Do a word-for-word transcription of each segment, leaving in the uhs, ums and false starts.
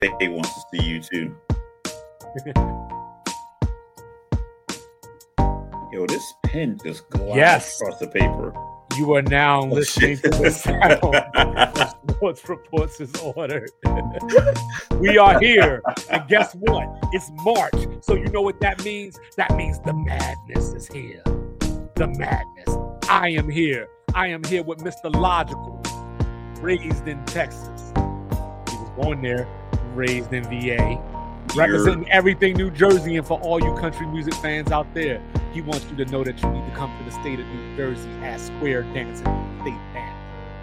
They wants to see you too. Yo, this pen just glides Yes. across the paper. You are now Oh, listening shit. to the sound of Sports Reports is ordered. We are here. And guess what? It's March. So you know what that means? That means the madness is here. The madness. I am here. I am here with Mister Logical, raised in Texas. He was born there, raised in V A. Representing everything New Jersey, and for all you country music fans out there, he wants you to know that you need to come to the state of New Jersey at Square Dancing State Dance.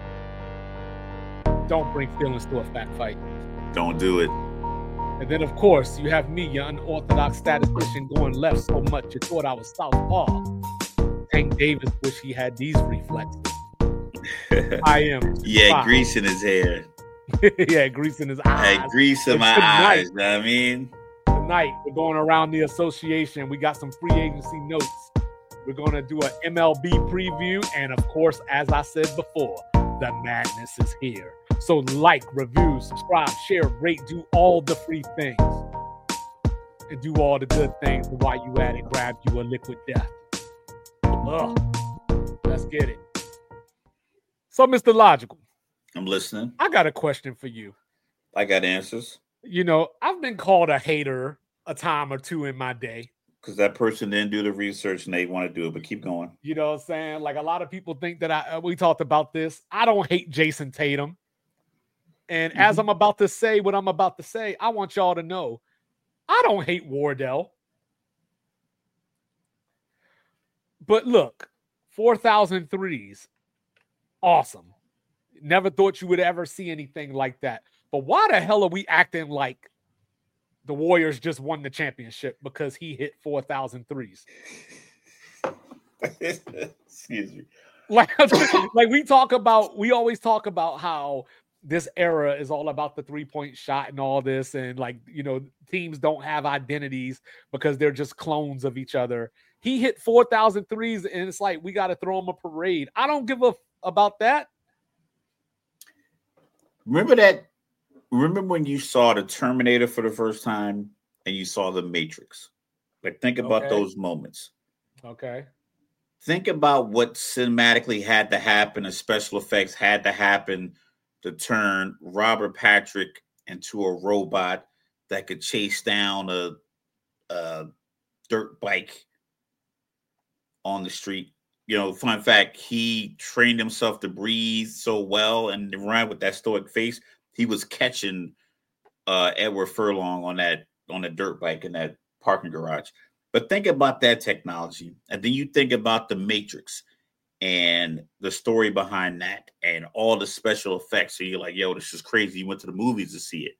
Don't bring feelings to a fat fight. Don't do it. And then, of course, you have me, your unorthodox statistician, going left so much you thought I was southpaw. Tank Davis wish he had these reflexes. I am. Yeah, five. grease in his hair. Yeah, grease in his eyes. Hey, grease in And my tonight- eyes. You know what I mean? Tonight, we're going around the association. We got some free agency notes. We're going to do an M L B preview. And of course, as I said before, the madness is here. So like, review, subscribe, share, rate, do all the free things. And do all the good things while you at it. Grab you a liquid death. Ugh. Let's get it. So, Mister Logical, I'm listening. I got a question for you. I got answers. You know, I've been called a hater a time or two in my day. Because that person didn't do the research and they want to do it, but keep going. You know what I'm saying? Like, a lot of people think that I, uh, we talked about this. I don't hate Jason Tatum. And Mm-hmm. as I'm about to say what I'm about to say, I want y'all to know I don't hate Wardell. But look, four thousand threes, awesome. Never thought you would ever see anything like that. But why the hell are we acting like the Warriors just won the championship because he hit four thousand threes? Excuse me. Like, like we talk about, we always talk about how this era is all about the three-point shot and all this. And like, you know, teams don't have identities because they're just clones of each other. He hit four thousand threes and it's like, we got to throw him a parade. I don't give a f- about that. Remember that? Remember when you saw the Terminator for the first time and you saw the Matrix? Like, think about Okay. those moments. Okay. Think about what cinematically had to happen, the special effects had to happen to turn Robert Patrick into a robot that could chase down a, a dirt bike on the street. You know, fun fact, he trained himself to breathe so well and to run with that stoic face. He was catching uh, Edward Furlong on that on a dirt bike in that parking garage. But think about that technology, and then you think about the Matrix and the story behind that, and all the special effects. So you're like, "Yo, this is crazy." You went to the movies to see it.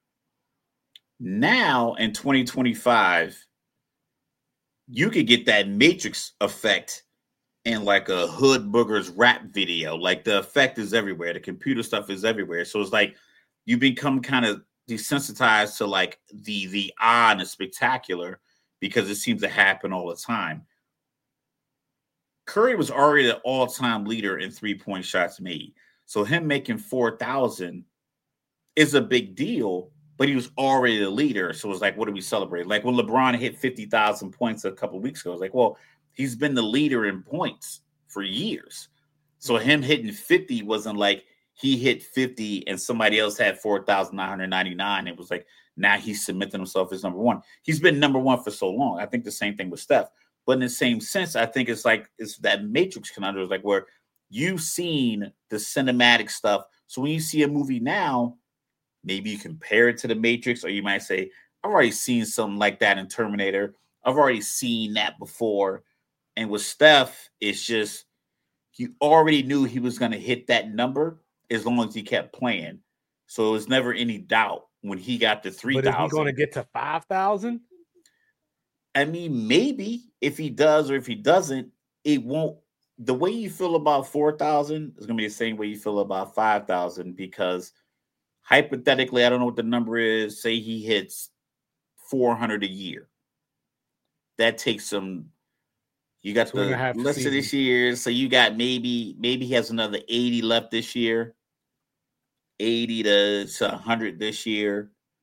Now in twenty twenty-five, you could get that Matrix effect in like a Hood Boogers rap video. Like, the effect is everywhere. The computer stuff is everywhere. So it's like you become kind of desensitized to like the the odd and the spectacular because it seems to happen all the time. Curry was already the all-time leader in three-point shots made. So him making four thousand is a big deal, but he was already the leader. So it was like, what do we celebrate? Like when LeBron hit fifty thousand points a couple of weeks ago, I was like, well, he's been the leader in points for years. So him hitting fifty wasn't like he hit fifty and somebody else had four thousand nine hundred ninety-nine. It was like, now he's cementing himself as number one. He's been number one for so long. I think the same thing with Steph. But in the same sense, I think it's like it's that Matrix conundrum, like where you've seen the cinematic stuff. So when you see a movie now, maybe you compare it to the Matrix, or you might say, I've already seen something like that in Terminator. I've already seen that before. And with Steph, it's just you already knew he was going to hit that number as long as he kept playing. So it was never any doubt when he got to three thousand. But is he going to get to five thousand? I mean, maybe if he does or if he doesn't, it won't. The way you feel about four thousand is going to be the same way you feel about five thousand because hypothetically, I don't know what the number is. Say he hits four hundred a year. That takes some. You got the rest of this year, so you got maybe maybe he has another eighty left this year, eighty to one hundred this year.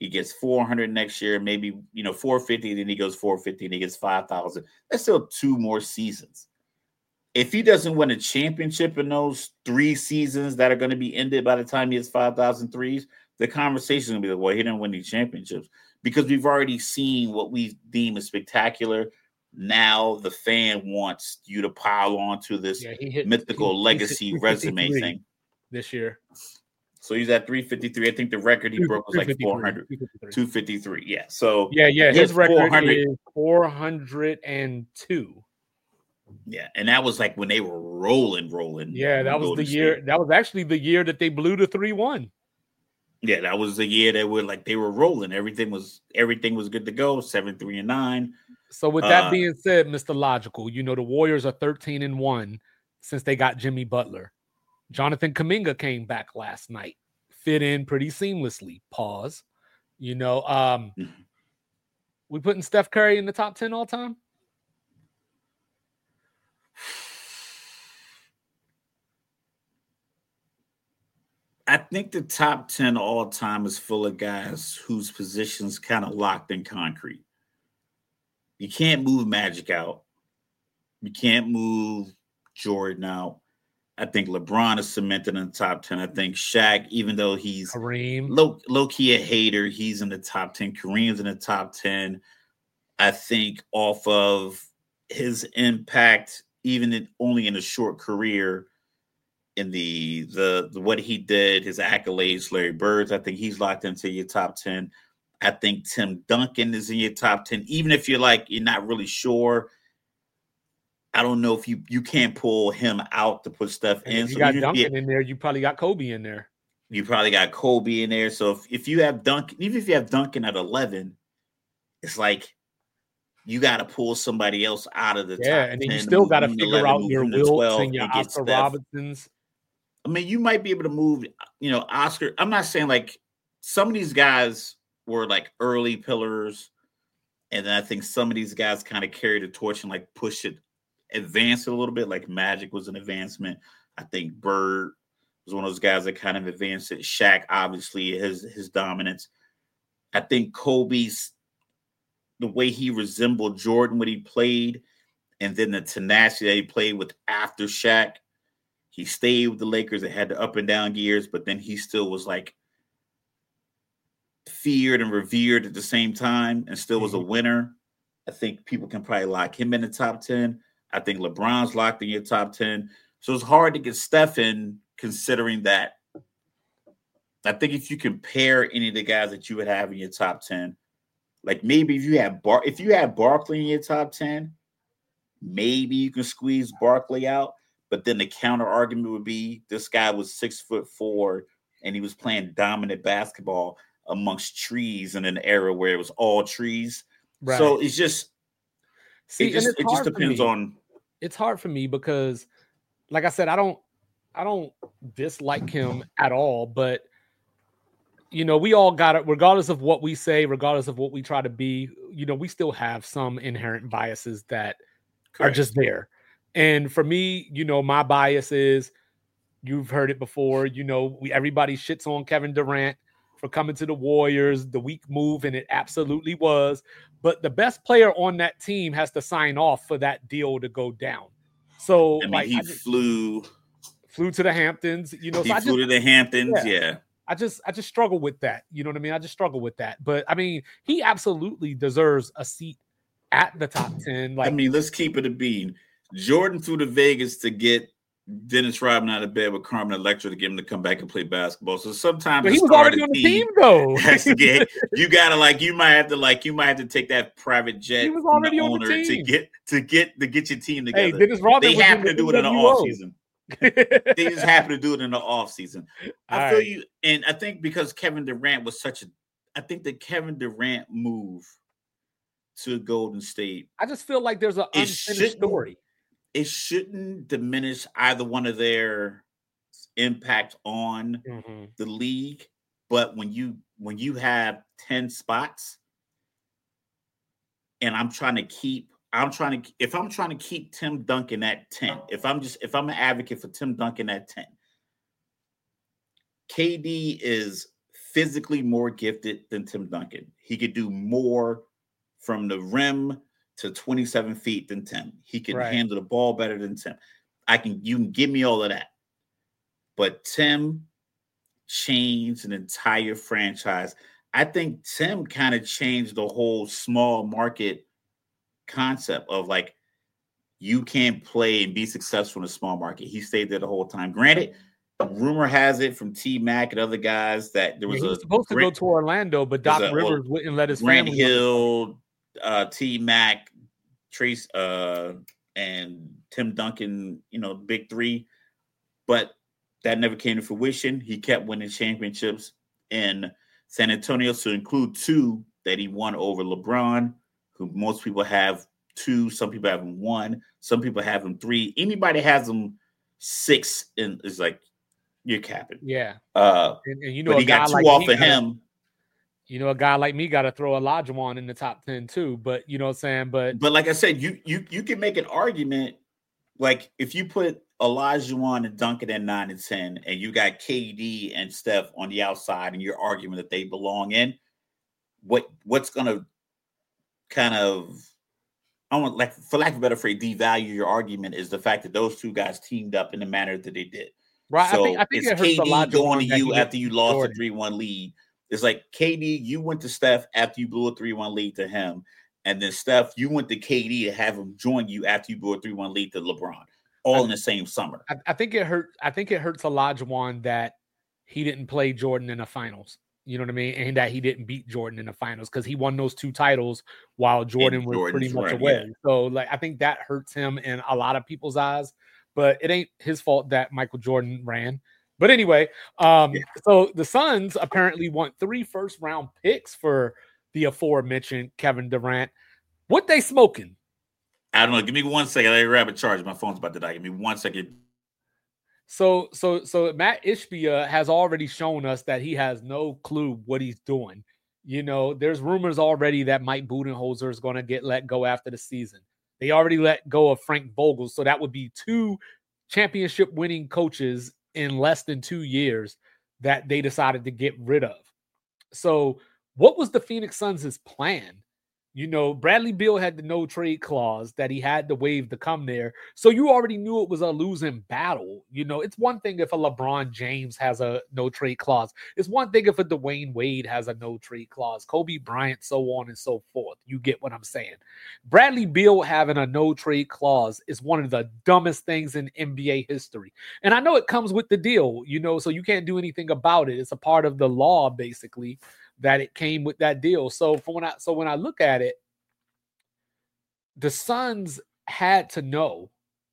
He gets four hundred next year, maybe, you know, four fifty, then he goes four fifty and he gets five thousand. That's still two more seasons. If he doesn't win a championship in those three seasons that are going to be ended by the time he has five thousand threes, the conversation is going to be like, well, he didn't win any championships, because we've already seen what we deem as spectacular. Now the fan wants you to pile on to this yeah, hit, mythical he, legacy resume thing this year. So he's at three fifty-three. I think the record he broke was like four hundred. two fifty-three. Yeah. So yeah, yeah. His record is four hundred two. Yeah, and that was like when they were rolling, rolling. Yeah, that was the year. That was actually the year that they blew the three one. Yeah, that was the year that were like they were rolling. Everything was everything was good to go. Seven, three, and nine. So with that uh, being said, Mister Logical, you know the Warriors are thirteen and one since they got Jimmy Butler. Jonathan Kuminga came back last night, fit in pretty seamlessly. Pause. You know, um, we putting Steph Curry in the top ten all time. I think the top ten all time is full of guys whose positions kind of locked in concrete. You can't move Magic out. You can't move Jordan out. I think LeBron is cemented in the top ten. I think Shaq, even though he's Kareem. low, low-key a hater, he's in the top ten. Kareem's in the top ten. I think off of his impact, even in, only in a short career, in the, the the what he did, his accolades, Larry Bird, I think he's locked into your top ten. I think Tim Duncan is in your top ten, even if you're like you're not really sure. I don't know if you you can't pull him out to put stuff and in. If you so got Duncan you, in there, you probably got Kobe in there. You probably got Kobe in there. So if, if you have Duncan, even if you have Duncan at eleven, it's like you got to pull somebody else out of the yeah, top and then ten. you still got to figure eleven, out your Wilts and your Oscar Robertsons. I mean, you might be able to move, you know, Oscar. I'm not saying like some of these guys were like early pillars, and then I think some of these guys kind of carried the torch and like push it. Advanced it a little bit, like Magic was an advancement. I think Bird was one of those guys that kind of advanced it. Shaq, obviously, his his dominance. I think Kobe's the way he resembled Jordan when he played, and then the tenacity that he played with after Shaq. He stayed with the Lakers. It had the up and down years, but then he still was like feared and revered at the same time, and still was a winner. I think people can probably lock him in the top ten. I think LeBron's locked in your top ten. So it's hard to get Steph in considering that. I think if you compare any of the guys that you would have in your top ten, like maybe if you have Bar- if you have Barkley in your top ten, maybe you can squeeze Barkley out. But then the counter argument would be this guy was six foot four and he was playing dominant basketball amongst trees in an era where it was all trees. Right. So it's just, See, it just, it just depends on. It's hard for me because, like I said, I don't, I don't dislike him at all. But you know, we all got it. Regardless of what we say, regardless of what we try to be, you know, we still have some inherent biases that Correct. Are just there. And for me, you know, my bias is, you've heard it before. You know, we everybody shits on Kevin Durant for coming to the Warriors, the weak move, and it absolutely was. But the best player on that team has to sign off for that deal to go down. So I mean, like, he I just, flew, flew to the Hamptons. You know, he so I flew just, to the Hamptons. Yeah. yeah, I just, I just struggle with that. You know what I mean? I just struggle with that. But I mean, he absolutely deserves a seat at the top ten. Like, I mean, let's keep it a bean. Jordan flew to Vegas to get Dennis Rodman out of bed with Carmen Electra to get him to come back and play basketball. So sometimes he was already on the team, though. Has to get, you gotta like you might have to like you might have to take that private jet. He was already from the on owner the team to get to get to get your team together. Hey, Dennis Rodman, they happen to do it in the off season. They just happen to do it in the off season. I All feel right. you, and I think because Kevin Durant was such a, I think the Kevin Durant move to Golden State. I just feel like there's an unfinished story. It shouldn't diminish either one of their impact on mm-hmm. the league. But when you when you have ten spots and I'm trying to keep, I'm trying to, if I'm trying to keep Tim Duncan at ten, if I'm just, if I'm an advocate for Tim Duncan at ten, K D is physically more gifted than Tim Duncan. He could do more from the rim to twenty-seven feet than Tim. He can Right. handle the ball better than Tim. I can you can give me all of that. But Tim changed an entire franchise. I think Tim kind of changed the whole small market concept of like you can't play and be successful in a small market. He stayed there the whole time. Granted, rumor has it from T Mac and other guys that there was, yeah, he was a supposed to Grant, go to Orlando, but Doc a, Rivers wouldn't let his Grant family. Hill, uh, T Mac, Trace, uh, and Tim Duncan, you know, big three. But that never came to fruition. He kept winning championships in San Antonio, to include two that he won over LeBron, who most people have two. Some people have him one. Some people have him three. Anybody has him six, and is like, you're capping. Yeah. Uh, and, and you know, but he got two like off of gotta, him. You know, a guy like me got to throw Olajuwon in the top ten too. But you know what I'm saying? But but like I said, you you you can make an argument. Like if you put Olajuwon and Duncan at nine and ten, and you got K D and Steph on the outside, and you're arguing that they belong in, what what's gonna kind of, I want, like, for lack of a better phrase, devalue your argument is the fact that those two guys teamed up in the manner that they did. Right. So I think, I think it's it K D going to you he after you lost Jordan. a three one lead. It's like K D, you went to Steph after you blew a three one lead to him. And then Steph, you went to K D to have him join you after you blew a three one lead to LeBron, all I, in the same summer. I, I think it hurt. I think it hurts Olajuwon that he didn't play Jordan in the finals. You know what I mean? And that he didn't beat Jordan in the finals because he won those two titles while Jordan was Jordan's pretty much run, away. Yeah. So, like, I think that hurts him in a lot of people's eyes. But it ain't his fault that Michael Jordan ran. But anyway, um, yeah. so the Suns apparently want three first round picks for the aforementioned Kevin Durant. What they smoking? I don't know. Give me one second. Let me grab a charge. My phone's about to die. Give me one second. So, so, so Matt Ishbia has already shown us that he has no clue what he's doing. You know, there's rumors already that Mike Budenholzer is going to get let go after the season. They already let go of Frank Vogel, so that would be two championship-winning coaches in less than two years that they decided to get rid of. So, what was the Phoenix Suns' plan? You know, Bradley Beal had the no trade clause that he had to waive to come there. So you already knew it was a losing battle. You know, it's one thing if a LeBron James has a no trade clause. It's one thing if a Dwayne Wade has a no trade clause, Kobe Bryant, so on and so forth. You get what I'm saying. Bradley Beal having a no trade clause is one of the dumbest things in N B A history. And I know it comes with the deal, you know, so you can't do anything about it. It's a part of the law, basically, that it came with that deal. So for when I so when I look at it, the Suns had to know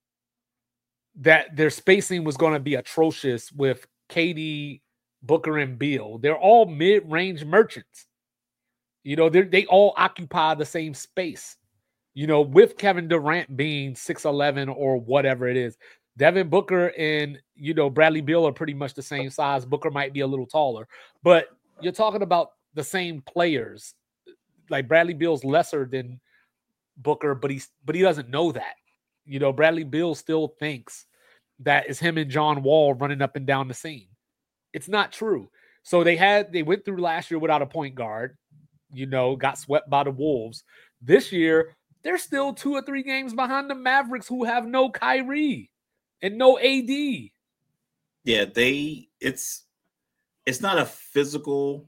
that their spacing was going to be atrocious with K D, Booker, and Beal. They're all mid-range merchants. You know, they they all occupy the same space. You know, with Kevin Durant being six eleven or whatever it is. Devin Booker and, you know, Bradley Beal are pretty much the same size. Booker might be a little taller. But you're talking about the same players. Like Bradley Beal's lesser than Booker, but he's but he doesn't know that. You know, Bradley Beal still thinks that it's him and John Wall running up and down the scene. It's not true. So they had they went through last year without a point guard, you know, got swept by the Wolves. This year, they're still two or three games behind the Mavericks, who have no Kyrie and no A D. Yeah, they it's it's not a physical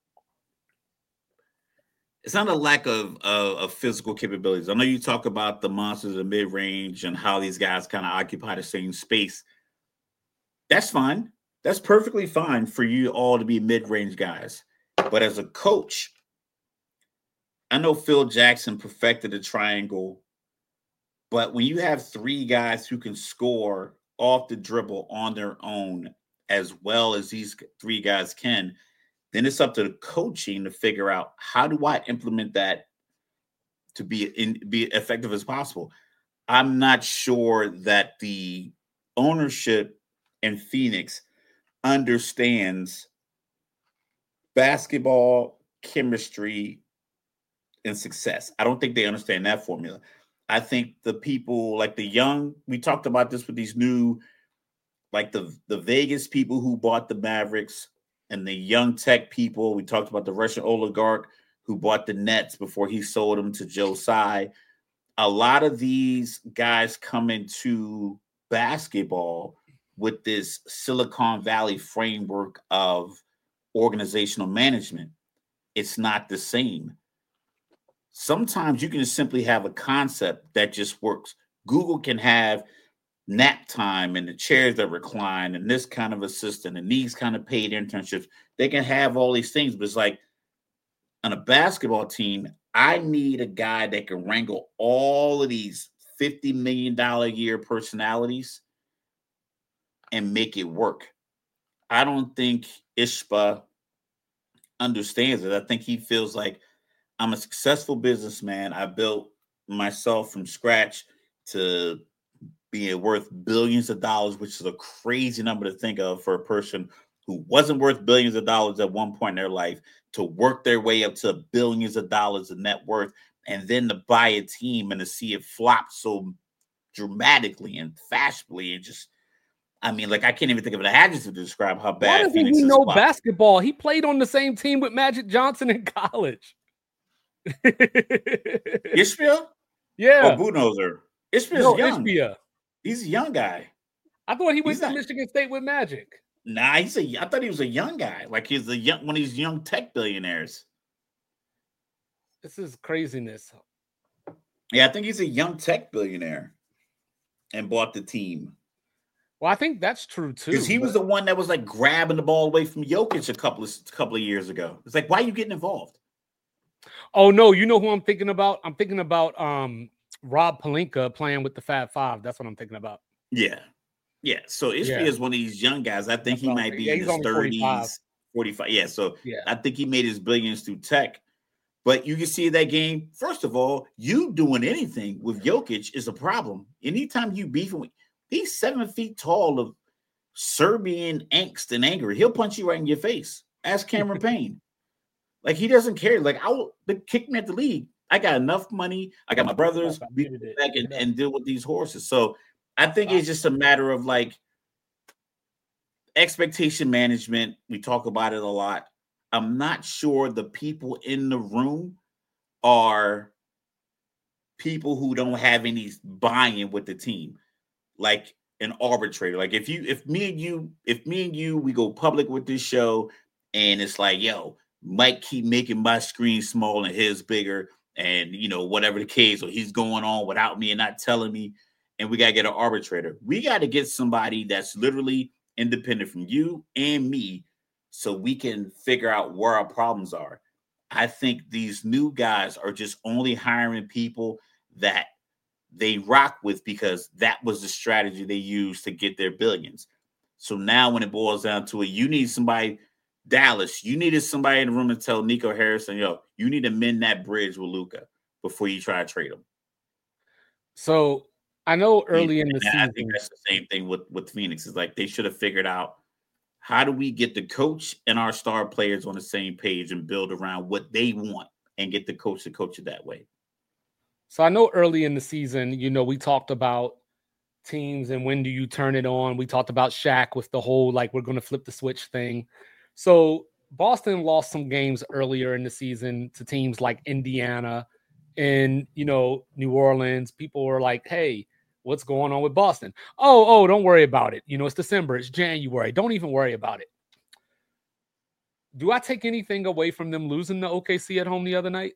It's not a lack of, of of physical capabilities. I know you talk about the monsters of mid-range and how these guys kind of occupy the same space. That's fine. That's perfectly fine for you all to be mid-range guys. But as a coach, I know Phil Jackson perfected the triangle, but when you have three guys who can score off the dribble on their own as well as these three guys can, then it's up to the coaching to figure out how do I implement that to be in, be effective as possible. I'm not sure that the ownership in Phoenix understands basketball, chemistry, and success. I don't think they understand that formula. I think the people like the young, we talked about this with these new, like the, the Vegas people who bought the Mavericks, and the young tech people. We talked about the Russian oligarch who bought the Nets before he sold them to Joe Tsai. A lot of these guys come into basketball with this Silicon Valley framework of organizational management. It's not the same. Sometimes you can just simply have a concept that just works. Google can have nap time and the chairs that recline and this kind of assistant and these kind of paid internships. They can have all these things, but it's like on a basketball team, I need a guy that can wrangle all of these fifty million dollars a year personalities and make it work. I don't think Ishbia understands it. I think he feels like I'm a successful businessman. I built myself from scratch to being worth billions of dollars, which is a crazy number to think of for a person who wasn't worth billions of dollars at one point in their life, to work their way up to billions of dollars of net worth, and then to buy a team and to see it flop so dramatically and fashionably. And just, I mean, like, I can't even think of an adjective to describe how bad Why doesn't Phoenix he is. know flop. basketball? He played on the same team with Magic Johnson in college. Ishbia? Yeah. Or Budenholzer? Ishbia's No, young. Ishbia. He's a young guy. I thought he went He's to not- Michigan State with Magic. Nah, he's a. I thought he was a young guy. Like he's a young one of these young tech billionaires. This is craziness. Yeah, I think he's a young tech billionaire, and bought the team Well, I think that's true too. because he was but- the one that was like grabbing the ball away from Jokic a couple of couple of years ago. It's like, why are you getting involved? Oh no, you know who I'm thinking about? I'm thinking about um Rob Pelinka playing with the Fab Five. That's what I'm thinking about. Yeah, yeah. So Ishbia Yeah. is one of these young guys. I think That's he what I'm might saying. be Yeah, in he's his only forty-five. thirties, forty-five. Yeah, so Yeah. I think he made his billions through tech. But you can see that game. First of all, you doing anything with Jokic is a problem. Anytime you beef him, he's seven feet tall of Serbian angst and anger. He'll punch you right in your face. Ask Cameron Payne. Like, he doesn't care. Like, I will kick me at the league. I got enough money. I got my brothers. Be back and, and deal with these horses. So I think it's just a matter of like expectation management. We talk about it a lot. I'm not sure the people in the room are people who don't have any buy-in with the team, like an arbitrator. Like if you, if me and you, if me and you, we go public with this show, and it's like, yo, Mike keep making my screen small and his bigger, and you know whatever the case, or he's going on without me and not telling me, and we gotta get an arbitrator. We got to get somebody that's literally independent from you and me, so we can figure out where our problems are. I think these new guys are just only hiring people that they rock with because that was the strategy they used to get their billions. So now when it boils down to it, you need somebody, Dallas, you needed somebody in the room to tell Nico Harrison, yo, you need to mend that bridge with Luka before you try to trade him. So I know early in the And season, I think that's the same thing with, with Phoenix. It's like they should have figured out, how do we get the coach and our star players on the same page and build around what they want and get the coach to coach it that way? So I know early in the season, you know, we talked about teams and when do you turn it on. We talked about Shaq with the whole, like, we're going to flip the switch thing. So Boston lost some games earlier in the season to teams like Indiana and, you know, New Orleans. People were like, hey, what's going on with Boston? Oh, oh, don't worry about it. You know, it's December, it's January. Don't even worry about it. Do I take anything away from them losing to O K C at home the other night?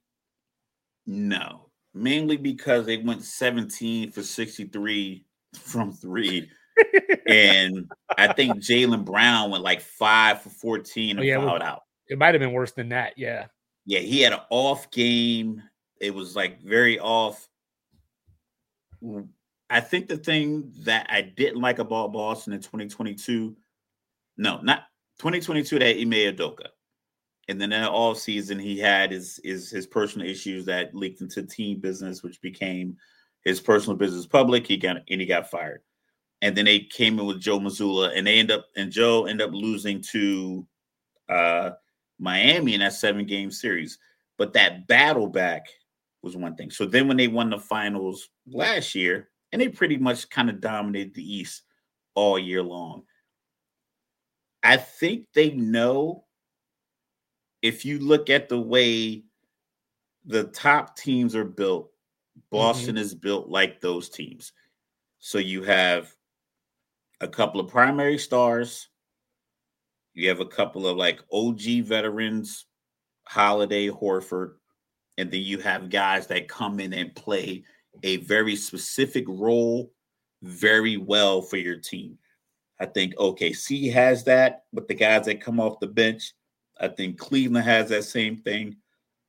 No. Mainly because they went seventeen for sixty-three from three. And I think Jaylen Brown went like five for fourteen and Oh, yeah, fouled well, out. It might have been worse than that. Yeah. Yeah, he had an off game. It was like very off. I think the thing that I didn't like about Boston in twenty twenty-two, no, not twenty twenty-two, that Ime Udoka. And then in the off season, he had his, his his personal issues that leaked into team business, which became his personal business public. He got and he got fired. And then they came in with Joe Mazzulla, and they end up and Joe ended up losing to uh, Miami in that seven game series. But that battle back was one thing. So then when they won the finals last year, and they pretty much kind of dominated the East all year long, I think they know if you look at the way the top teams are built, Boston mm-hmm. is built like those teams. So you have a couple of primary stars. You have a couple of like O G veterans, Holiday, Horford, and then you have guys that come in and play a very specific role very well for your team. I think O K C has that with the guys that come off the bench. I think Cleveland has that same thing.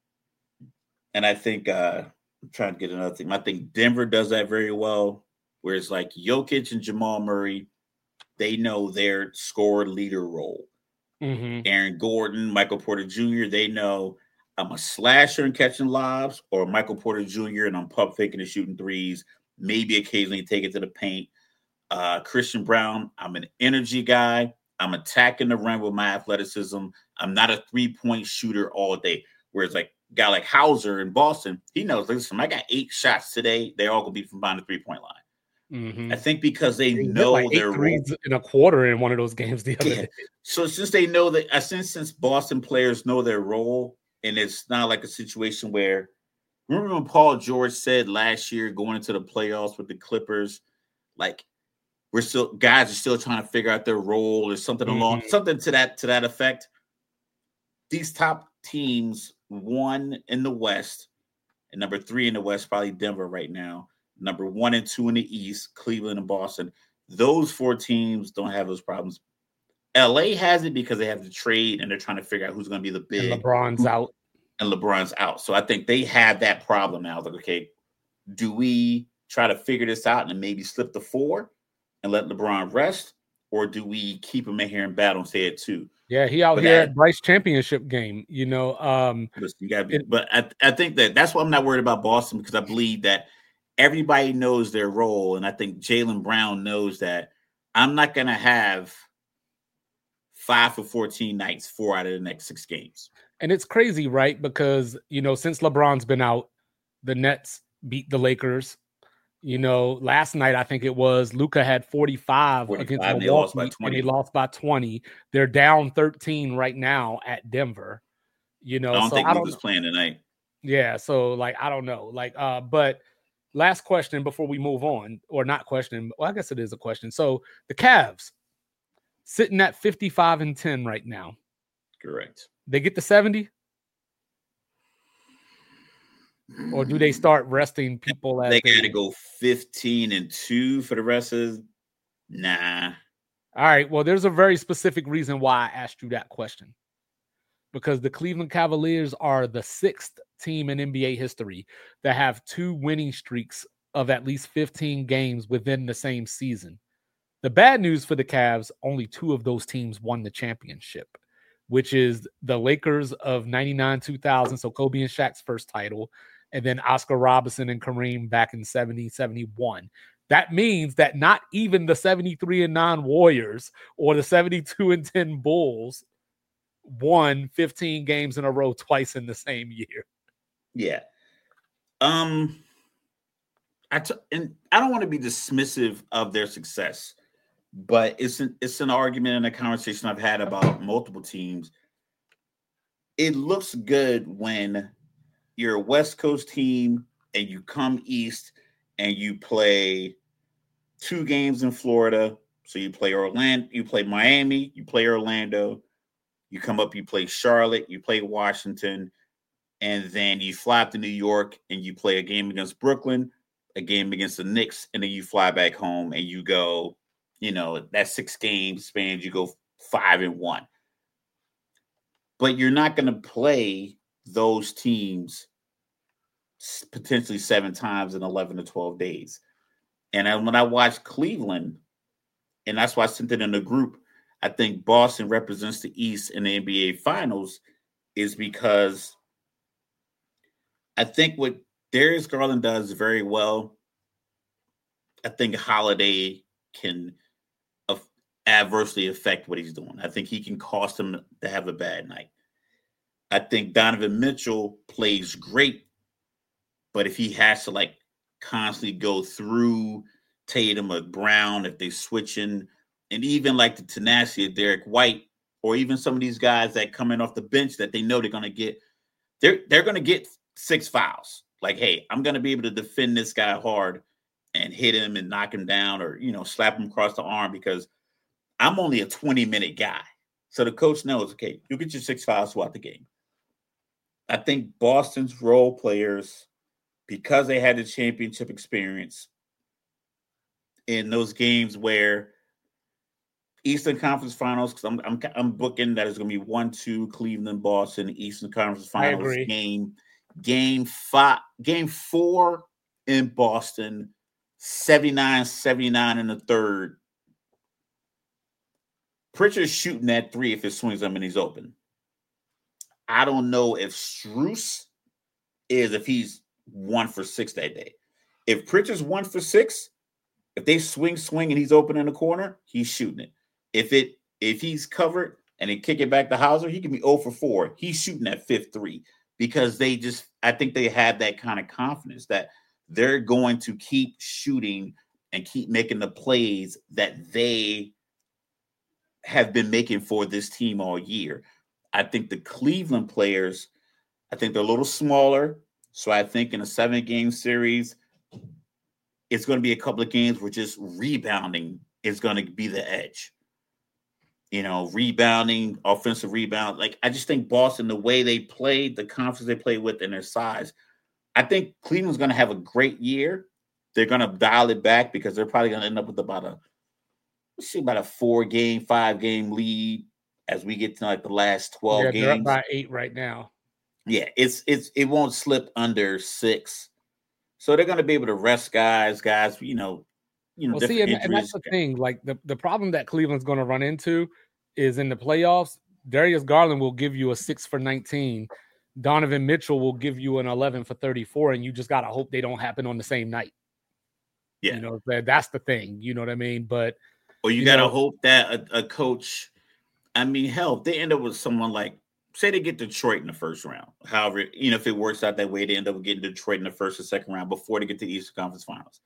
And I think uh, I'm trying to get another thing. I think Denver does that very well, where it's like Jokic and Jamal Murray, they know their scorer leader role. Mm-hmm. Aaron Gordon, Michael Porter Junior, they know I'm a slasher and catching lobs, or Michael Porter Junior and I'm pump faking and shooting threes, maybe occasionally take it to the paint. Uh, Christian Brown, I'm an energy guy. I'm attacking the rim with my athleticism. I'm not a three-point shooter all day. Whereas like a guy like Hauser in Boston, he knows, listen, I got eight shots today. They're all going to be from behind the three-point line. Mm-hmm. I think because they he know like their role in a quarter in one of those games the other yeah. day. So since they know that, uh, since since Boston players know their role, and it's not like a situation where, remember when Paul George said last year going into the playoffs with the Clippers, like we're still guys are still trying to figure out their role or something mm-hmm. along something to that to that effect. These top teams, one in the West, and number three in the West, probably Denver right now. Number one and two in the East, Cleveland and Boston. Those four teams don't have those problems. L A has it because they have to trade and they're trying to figure out who's going to be the big. And LeBron's who, out. And LeBron's out. So I think they have that problem now. Like, okay, do we try to figure this out and maybe slip the four and let LeBron rest? Or do we keep him in here and battle and stay at two? Yeah, he out but here that, at Bryce championship game, you know. Um, listen, you gotta be, it, but I, I think that that's why I'm not worried about Boston, because I believe that everybody knows their role. And I think Jaylen Brown knows that I'm not going to have five for fourteen nights, four out of the next six games. And it's crazy, right? Because, you know, since LeBron's been out, the Nets beat the Lakers. You know, last night, I think it was, Luka had forty-five, forty-five against Milwaukee, and they, and they lost by twenty. They're down thirteen right now at Denver. You know, I don't so think I Luka's playing tonight. Yeah, so, like, I don't know. Like, uh, but last question before we move on, or not question, well, I guess it is a question. So the Cavs sitting at fifty-five and ten right now. Correct. They get to seventy? Or do they start resting people? As they got to go fifteen and two for the rest of nah. All right. Well, there's a very specific reason why I asked you that question. Because the Cleveland Cavaliers are the sixth team in N B A history that have two winning streaks of at least fifteen games within the same season. The bad news for the Cavs, only two of those teams won the championship, which is the Lakers of ninety-nine two thousand, so Kobe and Shaq's first title, and then Oscar Robertson and Kareem back in seventy, seventy-one. That means that not even the seventy-three and nine Warriors or the seventy-two and ten Bulls won fifteen games in a row twice in the same year. Yeah. Um, I t- and I don't want to be dismissive of their success, but it's an, it's an argument and a conversation I've had about multiple teams. It looks good when you're a West Coast team and you come east and you play two games in Florida. So you play Orlando, you play Miami, you play Orlando, you come up, you play Charlotte, you play Washington, and then you fly up to New York and you play a game against Brooklyn, a game against the Knicks, and then you fly back home and you go, you know, that six game span, you go five and one. But you're not going to play those teams potentially seven times in eleven to twelve days. And I, when I watched Cleveland, and that's why I sent it in the group, I think Boston represents the East in the N B A Finals, is because I think what Darius Garland does very well, I think Holiday can af- adversely affect what he's doing. I think he can cost him to have a bad night. I think Donovan Mitchell plays great, but if he has to like constantly go through Tatum or Brown, if they switching, and even like the tenacity of Derek White, or even some of these guys that come in off the bench that they know they're going to get, they're they're going to get six fouls. Like, hey, I'm going to be able to defend this guy hard and hit him and knock him down, or, you know, slap him across the arm because I'm only a twenty minute guy. So the coach knows, okay, you get your six fouls throughout the game. I think Boston's role players, because they had the championship experience in those games where Eastern Conference Finals, because I'm, I'm I'm booking that it's going to be one two Cleveland, Boston, Eastern Conference Finals game, game five, game four in Boston, seventy-nine seventy-nine in the third. Pritchard's shooting that three if it swings him and he's open. I don't know if Strus is, if he's one for six that day. If Pritchard's one for six, if they swing, swing, and he's open in the corner, he's shooting it. If it if he's covered and they kick it back to Hauser, he can be zero for four. He's shooting that fifth three because they just, I think they have that kind of confidence that they're going to keep shooting and keep making the plays that they have been making for this team all year. I think the Cleveland players, I think they're a little smaller. So I think in a seven game series, it's going to be a couple of games where just rebounding is going to be the edge. You know, rebounding, offensive rebound. Like, I just think Boston, the way they played, the confidence they play with, and their size, I think Cleveland's going to have a great year. They're going to dial it back because they're probably going to end up with about a, let's see, about a four game, five game lead as we get to like the last twelve yeah, games. They're up by eight right now. Yeah, it's it's it won't slip under six. So they're going to be able to rest guys, guys, you know, you know, well, see, and, and that's the thing. Like the, the problem that Cleveland's going to run into is in the playoffs, Darius Garland will give you a six for nineteen. Donovan Mitchell will give you an eleven for thirty-four, and you just got to hope they don't happen on the same night. Yeah. You know, that, that's the thing. You know what I mean? But or you, you got to hope that a, a coach, I mean, hell, if they end up with someone like, say they get Detroit in the first round. However, you know, if it works out that way, they end up getting Detroit in the first or second round before they get to the Eastern Conference Finals.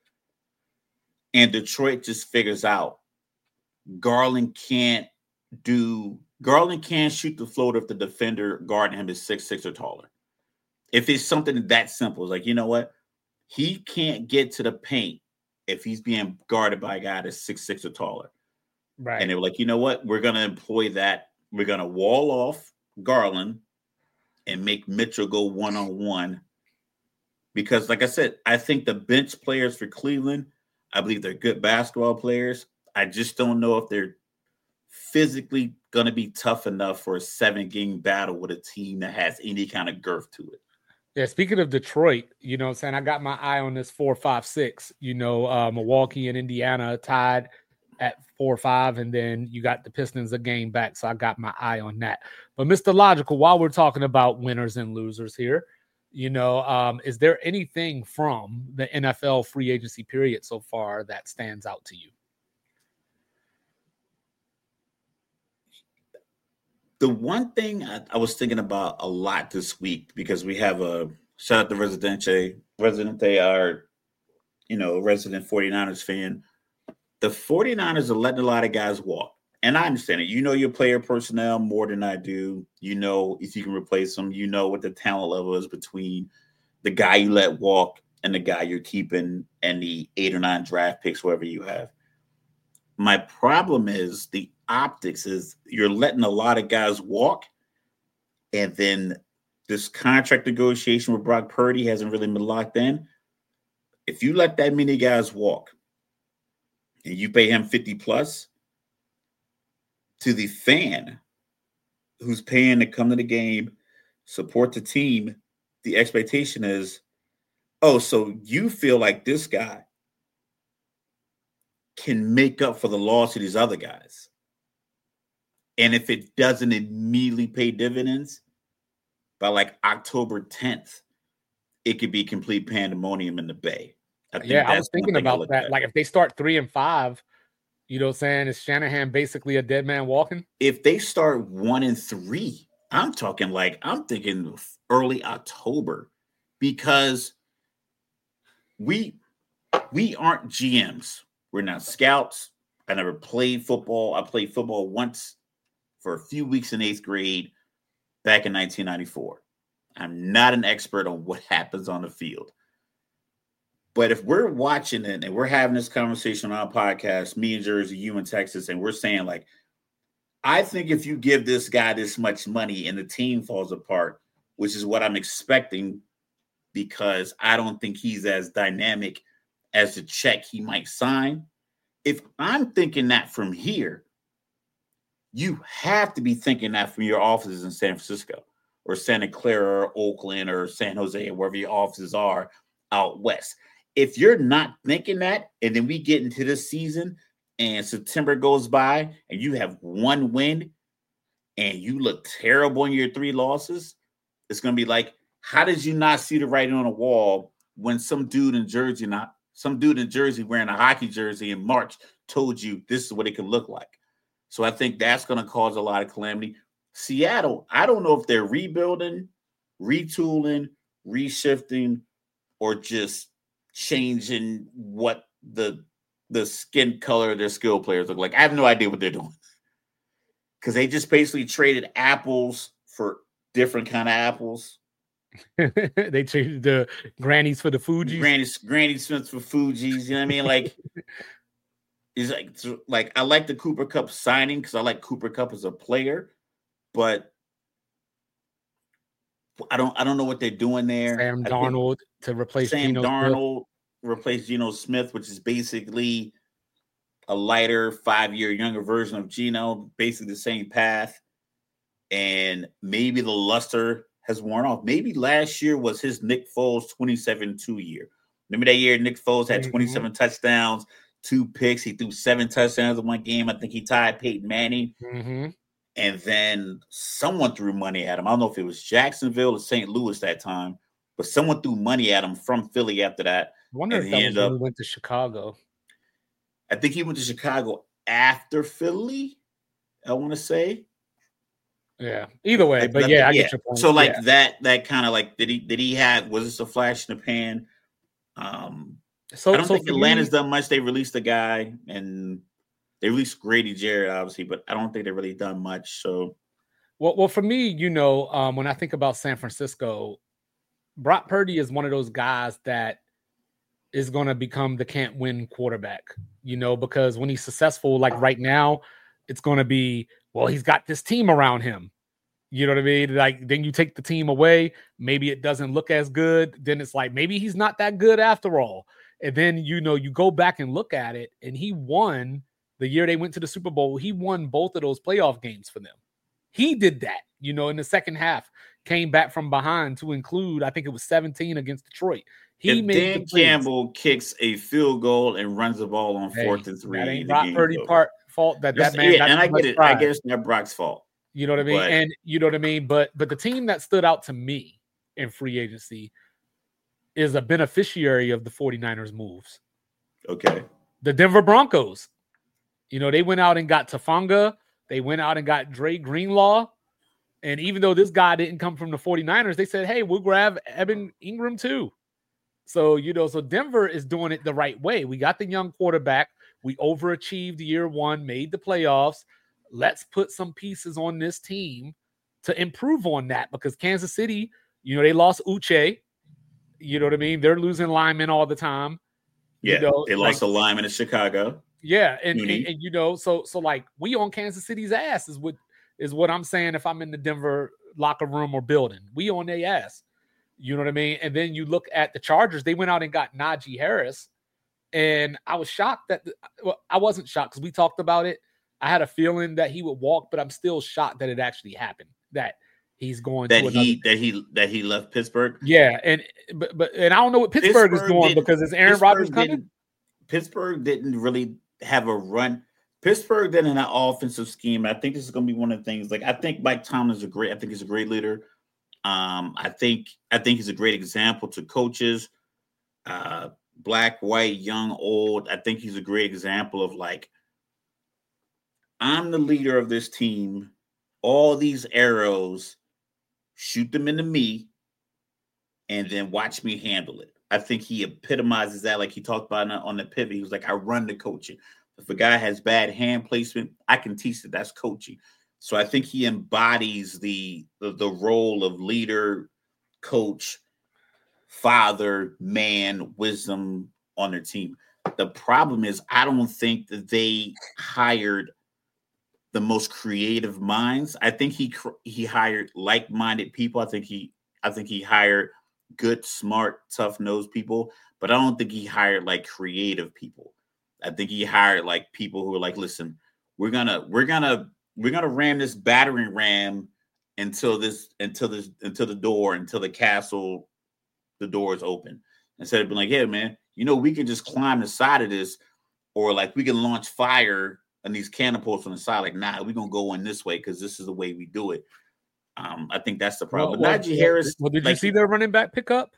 And Detroit just figures out Garland can't do Garland can't shoot the floater if the defender guarding him is six six or taller. If it's something that simple, it's like, you know what? He can't get to the paint if he's being guarded by a guy that's six six or taller. Right. And they were like, you know what? We're going to employ that. We're going to wall off Garland and make Mitchell go one-on-one. Because, like I said, I think the bench players for Cleveland, I believe they're good basketball players. I just don't know if they're physically going to be tough enough for a seven-game battle with a team that has any kind of girth to it. Yeah, speaking of Detroit, you know what I'm saying? I got my eye on this four five six. You know, uh, Milwaukee and Indiana tied at four five, and then you got the Pistons a game back, so I got my eye on that. But Mister Logical, while we're talking about winners and losers here, you know, um, is there anything from the N F L free agency period so far that stands out to you? The one thing I, I was thinking about a lot this week, because we have a shout out to Residente, Residente, our, you know, resident 49ers fan. The 49ers are letting a lot of guys walk. And I understand it. You know your player personnel more than I do. You know if you can replace them. You know what the talent level is between the guy you let walk and the guy you're keeping and the eight or nine draft picks, whatever you have. My problem is the optics is you're letting a lot of guys walk, and then this contract negotiation with Brock Purdy hasn't really been locked in. If you let that many guys walk and you pay him fifty plus, to the fan who's paying to come to the game, support the team, the expectation is, oh, so you feel like this guy can make up for the loss of these other guys. And if it doesn't immediately pay dividends, by like October tenth, it could be complete pandemonium in the Bay. I think yeah, I was thinking about that. At. Like if they start three and five, you know what I'm saying? Is Shanahan basically a dead man walking? If they start one and three, I'm talking like, I'm thinking early October, because we we aren't G Ms. We're not scouts. I never played football. I played football once for a few weeks in eighth grade back in nineteen ninety-four. I'm not an expert on what happens on the field. But if we're watching it and we're having this conversation on our podcast, me in Jersey, you in Texas, and we're saying, like, I think if you give this guy this much money and the team falls apart, which is what I'm expecting, because I don't think he's as dynamic as the check he might sign. If I'm thinking that from here, you have to be thinking that from your offices in San Francisco or Santa Clara or Oakland or San Jose or wherever your offices are out west. If you're not thinking that, and then we get into this season and September goes by and you have one win and you look terrible in your three losses, it's going to be like, how did you not see the writing on the wall when some dude in Jersey, not some dude in Jersey wearing a hockey jersey in March told you this is what it could look like? So I think that's going to cause a lot of calamity. Seattle, I don't know if they're rebuilding, retooling, reshifting, or just changing what the the skin color of their skill players look like. I have no idea what they're doing, because they just basically traded apples for different kind of apples. They traded the grannies for the Fugees. Granny, Granny Smiths for Fugees. You know what I mean? Like, it's like, like I like the Cooper Kupp signing because I like Cooper Kupp as a player, but I don't I don't know what they're doing there. Sam Darnold to replace Sam Geno Darnold Smith. replace Geno Smith, which is basically a lighter, five-year younger version of Geno, basically the same path. And maybe the luster has worn off. Maybe last year was his Nick Foles twenty-seven two year. Remember that year Nick Foles had twenty-seven mm-hmm. touchdowns, two picks. He threw seven touchdowns in one game. I think he tied Peyton Manning. Mm-hmm. And then someone threw money at him. I don't know if it was Jacksonville or Saint Louis that time, but someone threw money at him from Philly after that. I wonder if that was when he went to Chicago. I think he went to Chicago after Philly, I want to say. Yeah. Either way, but yeah, I yeah. get your point. So like yeah. that, that kind of like, did he, did he have, was this a flash in the pan? Um, so I don't so think Atlanta's me, done much. They released a guy and they released Grady Jarrett, obviously, but I don't think they've really done much. So, well, well, for me, you know, um, when I think about San Francisco, Brock Purdy is one of those guys that is going to become the can't win quarterback, you know, because when he's successful, like right now, it's going to be, well, he's got this team around him. You know what I mean? Like, then you take the team away. Maybe it doesn't look as good. Then it's like, maybe he's not that good after all. And then, you know, you go back and look at it, and he won the year they went to the Super Bowl. He won both of those playoff games for them. He did that, you know, in the second half, came back from behind to include, I think it was seventeen against Detroit. He if made Dan Campbell kicks a field goal and runs the ball on hey, fourth and three, that ain't Brock Purdy part fault that Just, that man. Yeah, and I get it. Pride. I guess it's not Brock's fault. You know what I mean? But, and you know what I mean? But but the team that stood out to me in free agency is a beneficiary of the 49ers moves. Okay. The Denver Broncos. You know, they went out and got Tafanga. They went out and got Dre Greenlaw. And even though this guy didn't come from the 49ers, they said, hey, we'll grab Evan Ingram too. So, you know, so Denver is doing it the right way. We got the young quarterback. We overachieved year one, made the playoffs. Let's put some pieces on this team to improve on that, because Kansas City, you know, they lost Uche. You know what I mean? They're losing linemen all the time. Yeah, you know, they like, lost a lineman in Chicago. Yeah, and, and, and you know, so so like we on Kansas City's ass is what is what I'm saying. If I'm in the Denver locker room or building, we on their ass. You know what I mean? And then you look at the Chargers; they went out and got Najee Harris, and I was shocked that the, well, I wasn't shocked because we talked about it. I had a feeling that he would walk, but I'm still shocked that it actually happened. That he's going that to he that he that he left Pittsburgh. Yeah, and but but and I don't know what Pittsburgh, Pittsburgh is doing because is Aaron Rodgers coming? Pittsburgh didn't really have a run. Pittsburgh did in an offensive scheme. I think this is going to be one of the things. Like I think Mike Tomlin is a great. I think he's a great leader. Um, I think I think he's a great example to coaches, uh, black, white, young, old. I think he's a great example of like, I'm the leader of this team. All these arrows, shoot them into me, and then watch me handle it. I think he epitomizes that, like he talked about on the pivot. He was like, I run the coaching. If a guy has bad hand placement, I can teach it. That's coaching. So I think he embodies the the, the role of leader, coach, father, man, wisdom on their team. The problem is I don't think that they hired the most creative minds. I think he he hired like-minded people. I think he I think he hired good, smart, tough-nosed people, but I don't think he hired like creative people. I think he hired like people who are like, listen, we're gonna we're gonna we're gonna ram this battering ram until this until this until the door until the castle the door is open. Instead of being like, yeah, man, you know, we can just climb the side of this, or like we can launch fire and these catapults on the side. Like, nah, we're gonna go in this way because this is the way we do it. Um, I think that's the problem. Well, but Najee well, Harris. Well, did like, you see their running back pickup?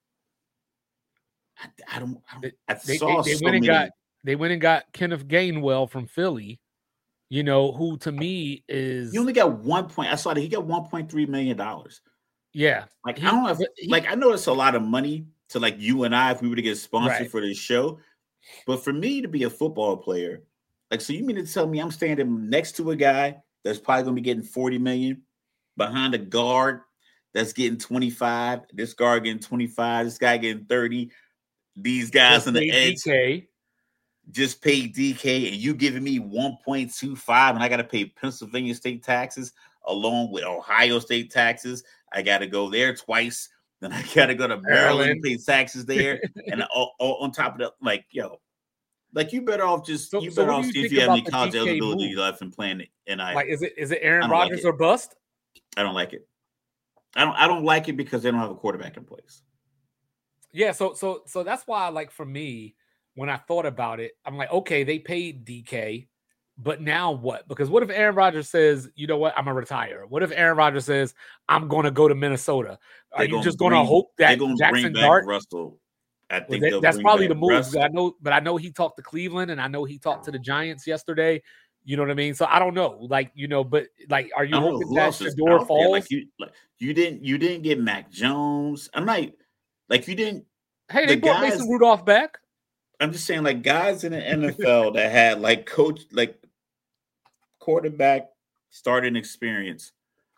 I, I don't. I, don't, they, I they, saw they, they so went and many. got they went and got Kenneth Gainwell from Philly. You know, who to me is You only got one point. I saw that he got one point three million dollars. Yeah, like he, I don't know. If, he, like I know it's a lot of money to like you and I if we were to get sponsored right. for this show, but for me to be a football player, like, so you mean to tell me I'm standing next to a guy that's probably going to be getting forty million behind a guard that's getting twenty-five, this guard getting twenty-five, this guy getting thirty, these guys on the edge D K. Just pay D K, and you giving me one point two five, and I got to pay Pennsylvania state taxes along with Ohio state taxes. I got to go there twice. Then I got to go to Maryland and pay taxes there. And all, all, on top of that, like, yo, like you better off just, so, you so better off see if you have any college eligibility move? left and playing it. And I, like, is it is it Aaron Rodgers like it. or bust? I don't like it. I don't, I don't like it because they don't have a quarterback in place. Yeah. So, so, so that's why, like, for me, when I thought about it, I'm like, okay, they paid D K, but now what? Because what if Aaron Rodgers says, you know what, I'm going to retire? What if Aaron Rodgers says, I'm going to go to Minnesota? Are you just going to hope that gonna Jackson bring back Dart? Russell? I think well, they, that's probably the move. Russell. I know, but I know he talked to Cleveland, and I know he talked to the Giants yesterday. You know what I mean? So I don't know, like, you know, but like, are you hoping that Shedeur falls? Like you, like you didn't, you didn't get Mac Jones. I'm not like you didn't. Hey, they the brought guys, Mason Rudolph back. I'm just saying, like, guys in the N F L that had like coach, like quarterback starting experience.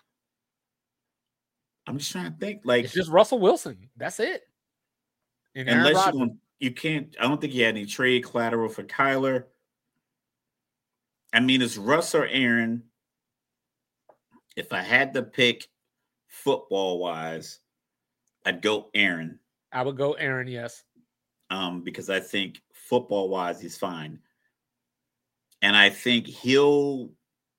I'm just trying to think, like, it's just Russell Wilson. That's it. And unless you don't, you can't. I don't think he had any trade collateral for Kyler. I mean, it's Russ or Aaron. If I had to pick football wise, I'd go Aaron. I would go Aaron, yes. Um, because I think football wise, he's fine. And I think he'll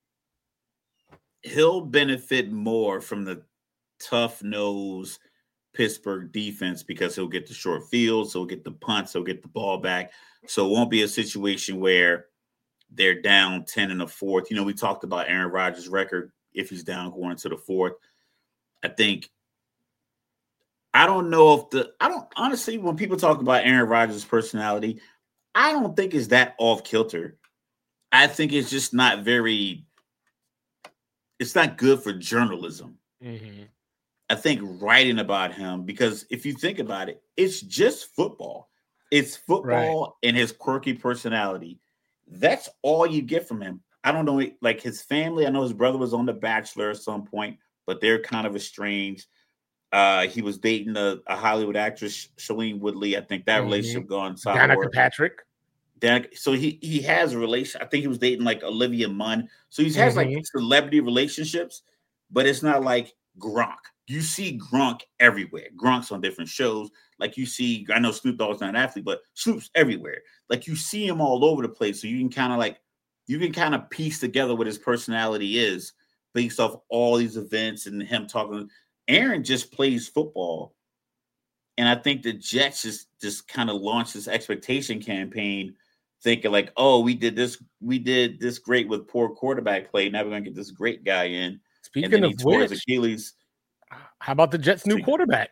he'll benefit more from the tough nose Pittsburgh defense because he'll get the short fields, he'll get the punts, he'll get the ball back. So it won't be a situation where they're down ten in the fourth. You know, we talked about Aaron Rodgers' record if he's down going into the fourth. I think I don't know if the I don't honestly when people talk about Aaron Rodgers' personality, I don't think it's that off kilter. I think it's just not very it's not good for journalism. Mm-hmm. I think writing about him, because if you think about it, it's just football. It's football right. and his quirky personality. That's all you get from him. I don't know, like his family. I know his brother was on The Bachelor at some point, but they're kind of estranged. Uh, he was dating a, a Hollywood actress, Shailene Woodley. I think that mm-hmm. relationship gone sour. Danica Patrick. Danica, so he he has a relation. I think he was dating like Olivia Munn. So he has mm-hmm. like celebrity relationships, but it's not like Gronk. You see Gronk everywhere. Gronk's on different shows. Like you see, I know Snoop Dogg's not an athlete, but Snoop's everywhere. Like you see him all over the place. So you can kind of like, you can kind of piece together what his personality is based off all these events and him talking. Aaron just plays football. And I think the Jets just, just kind of launched this expectation campaign thinking like, oh, we did this, we did this great with poor quarterback play. Now we're going to get this great guy in. Speaking and then of he tore which, his Achilles. How about the Jets' new quarterback?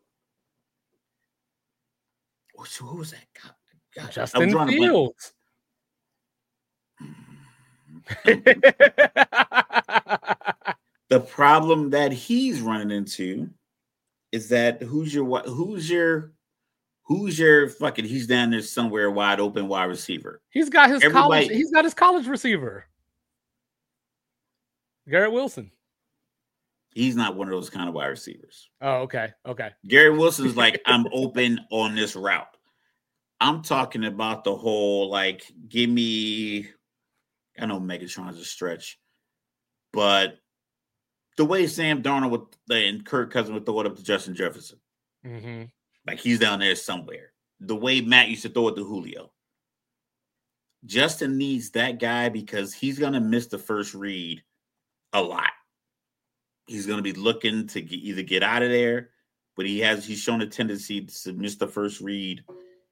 Who was that? God, God. Justin Fields. The problem that he's running into is that who's your who's your who's your fucking he's down there somewhere wide open wide receiver. He's got his Everybody, college. He's got his college receiver. Garrett Wilson. He's not one of those kind of wide receivers. Oh, okay. Okay. Garrett Wilson's like, I'm open on this route. I'm talking about the whole, like, give me, I know Megatron's a stretch, but the way Sam Darnold would, and Kirk Cousins would throw it up to Justin Jefferson. Mm-hmm. Like, he's down there somewhere. The way Matt used to throw it to Julio. Justin needs that guy because he's going to miss the first read a lot. He's going to be looking to get, either get out of there, but he has he's shown a tendency to miss the first read.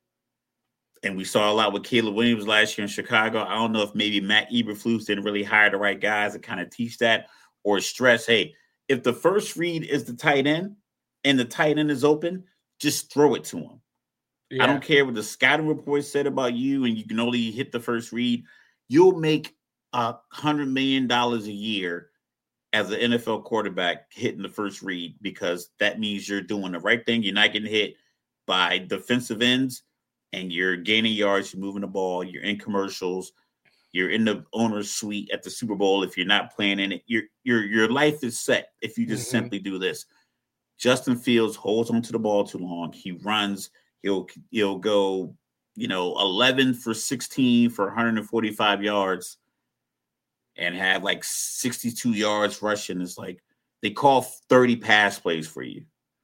And we saw a lot with Caleb Williams last year in Chicago. I don't know if maybe Matt Eberflus didn't really hire the right guys to kind of teach that or stress, hey, if the first read is the tight end and the tight end is open, just throw it to him. Yeah. I don't care what the scouting report said about you and you can only hit the first read. You'll make a one hundred million dollars a year as an N F L quarterback hitting the first read because that means you're doing the right thing. You're not getting hit by defensive ends and you're gaining yards, you're moving the ball, you're in commercials, you're in the owner's suite at the Super Bowl if you're not playing in it. Your your your life is set if you just mm-hmm. simply do this. Justin Fields holds on to the ball too long. He runs. He'll he'll go, you know, eleven for sixteen for one hundred forty-five yards and have like sixty-two yards rushing. It's like they call thirty pass plays for you.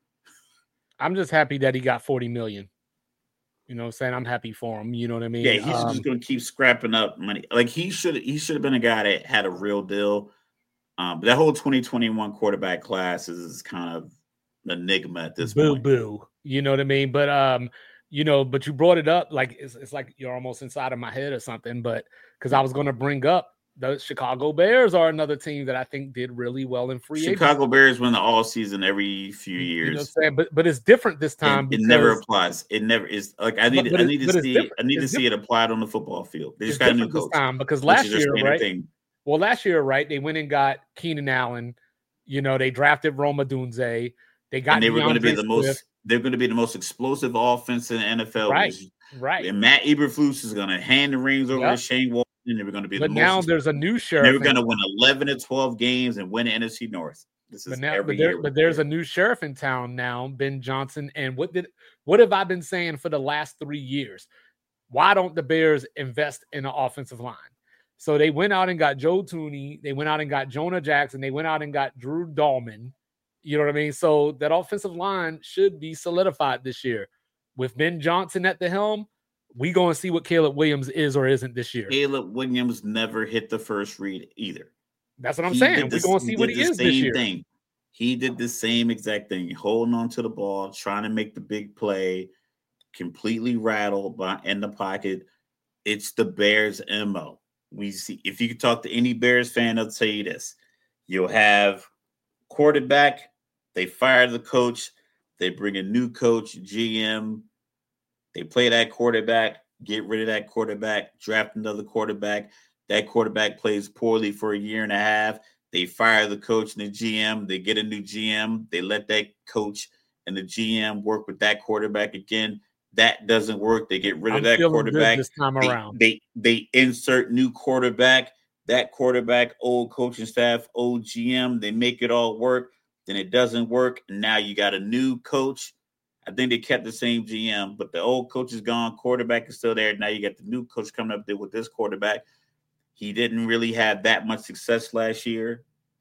I'm just happy that he got forty million. You know what I'm saying? I'm happy for him. You know what I mean? Yeah, he's um, just going to keep scrapping up money. Like he should he should have been a guy that had a real deal. Um, but that whole twenty twenty-one quarterback class is, is kind of an enigma at this boo point. Boo. You know what I mean? But um, you know, but you brought it up like it's, it's like you're almost inside of my head or something. But because I was going to bring up the Chicago Bears are another team that I think did really well in free agency. Chicago Bears win the all season every few years. You know what I'm saying? But but it's different this time. It, because, it never applies. It never is. Like I need, but, but I need it, to see. Different. I need it's to see it applied on the football field. They just got a new coach this time because last year, right? Thing. Well, last year, right? They went and got Keenan Allen. You know, they drafted Rome Odunze. They got. And they were going to be the Swift. most. They're going to be the most explosive offense in the N F L. Right. Right. And Matt Eberflus is going to hand the reins over yep. to Shane Waldron. And they were going to be. But the now most there's a new sheriff. They were going to win eleven to twelve games and win the N F C North. This is but now, every but, there, year. but there's a new sheriff in town now, Ben Johnson. And what did what have I been saying for the last three years? Why don't the Bears invest in an offensive line? So they went out and got Joe Thuney. They went out and got Jonah Jackson. They went out and got Drew Dahlman. You know what I mean? So that offensive line should be solidified this year. With Ben Johnson at the helm, we going to see what Caleb Williams is or isn't this year. Caleb Williams never hit the first read either. That's what I'm he saying. We're going to see what he is this year. Thing. He did the same exact thing, holding on to the ball, trying to make the big play, completely rattled by in the pocket. It's the Bears' M O. We see if you could talk to any Bears fan, they'll tell you this. You'll have quarterback, they fire the coach, they bring a new coach, G M, they play that quarterback, get rid of that quarterback, draft another quarterback. That quarterback plays poorly for a year and a half. They fire the coach and the G M. They get a new G M. They let that coach and the G M work with that quarterback again. That doesn't work. They get rid I'm of that quarterback. This time they, around. They, they insert new quarterback. That quarterback, old coaching staff, old G M. They make it all work. Then it doesn't work. And now you got a new coach. I think they kept the same G M, but the old coach is gone. Quarterback is still there. Now you got the new coach coming up there with this quarterback. He didn't really have that much success last year.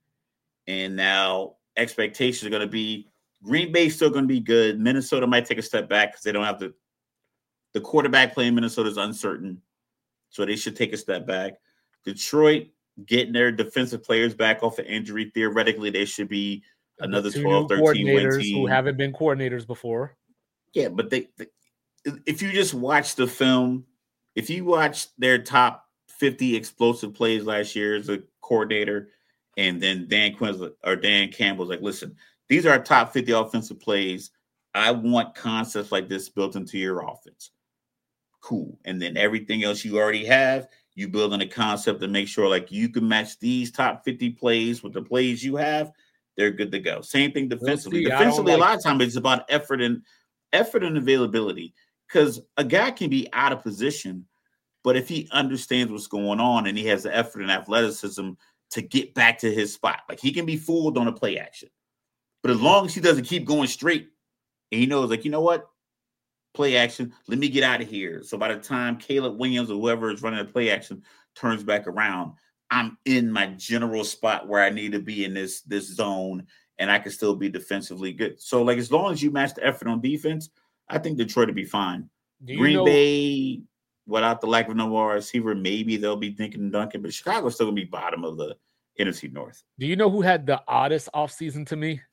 And now expectations are going to be Green Bay's still going to be good. Minnesota might take a step back because they don't have the the quarterback play in Minnesota is uncertain. So they should take a step back. Detroit getting their defensive players back off of injury. Theoretically, they should be another twelve, thirteen win team. Who haven't been coordinators before. Yeah, but they, they if you just watch the film, if you watch their top fifty explosive plays last year as a coordinator, and then Dan Quinn or Dan Campbell's like, listen, these are our top fifty offensive plays. I want concepts like this built into your offense. Cool. And then everything else you already have, you build in a concept to make sure like you can match these top fifty plays with the plays you have. They're good to go. Same thing defensively. We'll defensively, like a lot of times it's about effort and effort and availability because a guy can be out of position, but if he understands what's going on and he has the effort and athleticism to get back to his spot. Like he can be fooled on a play action. But as long as he doesn't keep going straight, and he knows, like, you know what? Play action, let me get out of here. So by the time Caleb Williams or whoever is running the play action turns back around, I'm in my general spot where I need to be in this, this zone, and I can still be defensively good. So, like, as long as you match the effort on defense, I think Detroit will be fine. Green know- Bay, without the lack of number one receiver, maybe they'll be thinking Duncan, but Chicago's still going to be bottom of the N F C North. Do you know who had the oddest offseason to me?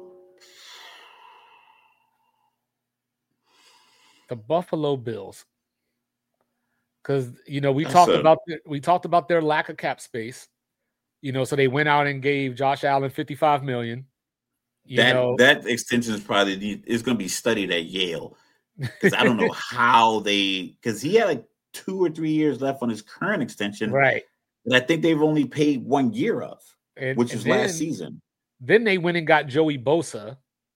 The Buffalo Bills. Because, you know, we That's talked a- about the, we talked about their lack of cap space. You know, so they went out and gave Josh Allen fifty-five million dollars. You that know, that extension is probably is going to be studied at Yale. Because I don't know how they – because he had like two or three years left on his current extension. Right. That I think they've only paid one year of, and, which and was then, last season. Then they went and got Joey Bosa.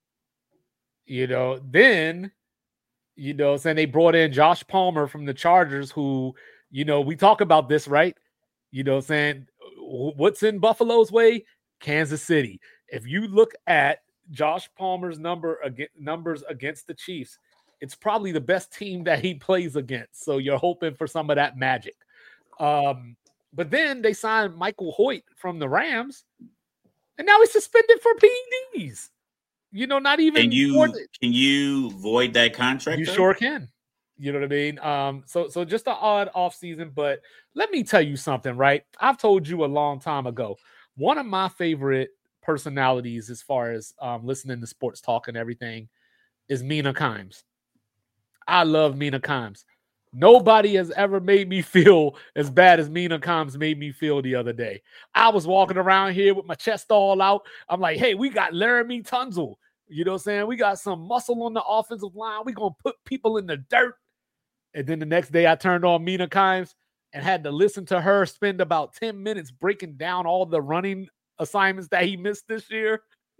You know, then, you know, saying they brought in Josh Palmer from the Chargers, who, you know, we talk about this, right? You know, saying what's in Buffalo's way? Kansas City. If you look at Josh Palmer's number against, numbers against the Chiefs, it's probably the best team that he plays against. So you're hoping for some of that magic. Um, but then they signed Michael Hoyt from the Rams, and now he's suspended for P E Ds. You know, not even. Can you the, can you void that contract? You though? Sure can. You know what I mean? Um, so so just an odd offseason, but let me tell you something, right? I've told you a long time ago. One of my favorite personalities as far as um, listening to sports talk and everything is Mina Kimes. I love Mina Kimes. Nobody has ever made me feel as bad as Mina Kimes made me feel the other day. I was walking around here with my chest all out. I'm like, hey, we got Laramie Tunzel. You know what I'm saying? We got some muscle on the offensive line. We're going to put people in the dirt. And then the next day I turned on Mina Kimes and had to listen to her spend about ten minutes breaking down all the running assignments that he missed this year.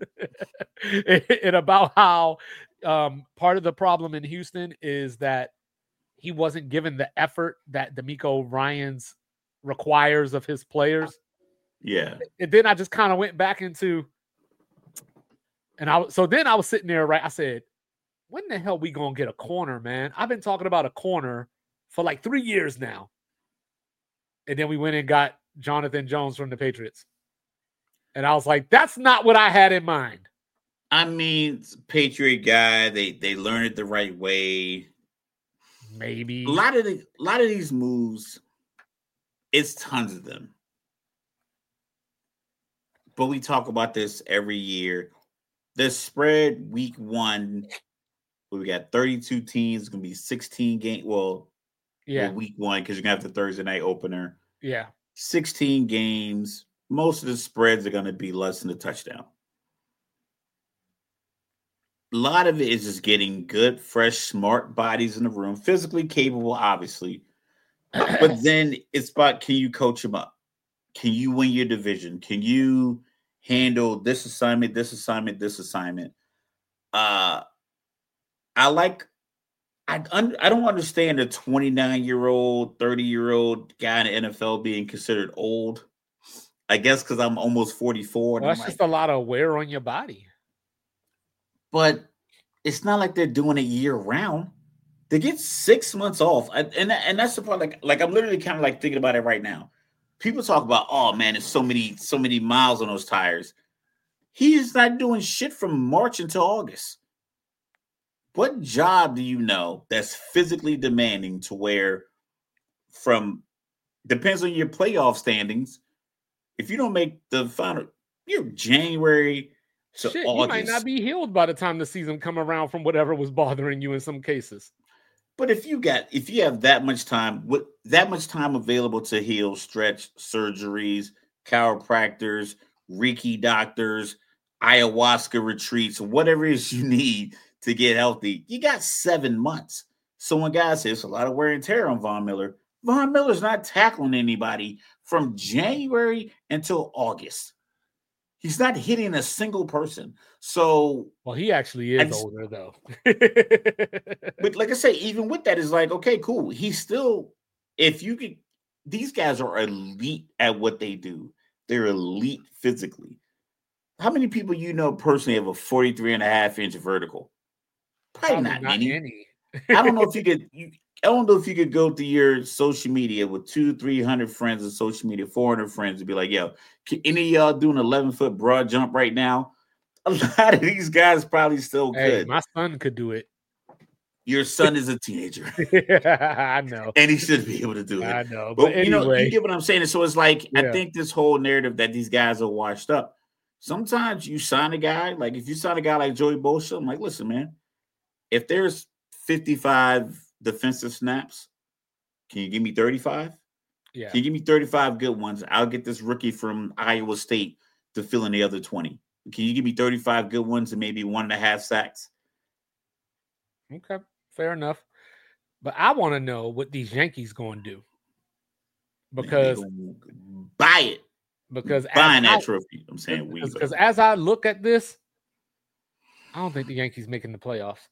And about how um, part of the problem in Houston is that he wasn't given the effort that D'Amico Ryans requires of his players. Yeah. And then I just kind of went back into, and I so then I was sitting there, right? I said, when the hell we gonna get a corner, man? I've been talking about a corner for like three years now. And then we went and got Jonathan Jones from the Patriots. And I was like, that's not what I had in mind. I mean, Patriot guy, they they learned it the right way. Maybe a lot of the a lot of these moves, it's tons of them. But we talk about this every year. The spread week one, we got thirty-two teams. It's gonna be sixteen games. Well, yeah, well, week one because you're gonna have the Thursday night opener. Yeah, sixteen games. Most of the spreads are gonna be less than a touchdown. A lot of it is just getting good, fresh, smart bodies in the room, physically capable, obviously. But then it's about, can you coach them up? Can you win your division? Can you handle this assignment, this assignment, this assignment? Uh, I like, I, un, I don't understand a twenty-nine-year-old, thirty-year-old guy in the N F L being considered old. I guess because I'm almost forty-four. Well, that's just like, a lot of wear on your body. But it's not like they're doing it year round. They get six months off. And, and, and that's the part, like, like I'm literally kind of like thinking about it right now. People talk about, oh man, there's so many, so many miles on those tires. He is not doing shit from March until August. What job do you know that's physically demanding to where from, depends on your playoff standings. If you don't make the final, you're January to Shit, August. You might not be healed by the time the season come around from whatever was bothering you in some cases. But if you got, if you have that much time, with that much time available to heal, stretch, surgeries, chiropractors, Reiki doctors, ayahuasca retreats, whatever it is you need to get healthy, you got seven months. So when guys say it's a lot of wear and tear on Von Miller, Von Miller's not tackling anybody from January until August. He's not hitting a single person. So, well, he actually is just, older though. But like I say, even with that, it's like, okay, cool. He's still, if you could, these guys are elite at what they do. They're elite physically. How many people you know personally have a forty-three and a half inch vertical? Probably, Probably not not many. any. I don't know if you could. You, I don't know if you could go to your social media with two, three hundred friends on social media, four hundred friends, and be like, "Yo, can any of y'all do an eleven foot broad jump right now?" A lot of these guys probably still Hey, could. my son could do it. Your son is a teenager, I know, and he should be able to do it. I know. But But you know, you anyway, get what I'm saying. And so it's like I yeah, think this whole narrative that these guys are washed up. Sometimes you sign a guy, like if you sign a guy like Joey Bosa, I'm like, listen, man, if there's fifty-five defensive snaps, can you give me thirty-five? yeah. Can you give me thirty-five good ones? I'll get this rookie from Iowa State to fill in the other twenty. Can you give me thirty-five good ones and maybe one and a half sacks? Okay, fair enough. But I want to know what these Yankees going to do Man, they because gonna buy it. because as Buying I that trophy. I'm saying we. because as I look at this, I don't think the Yankees making the playoffs.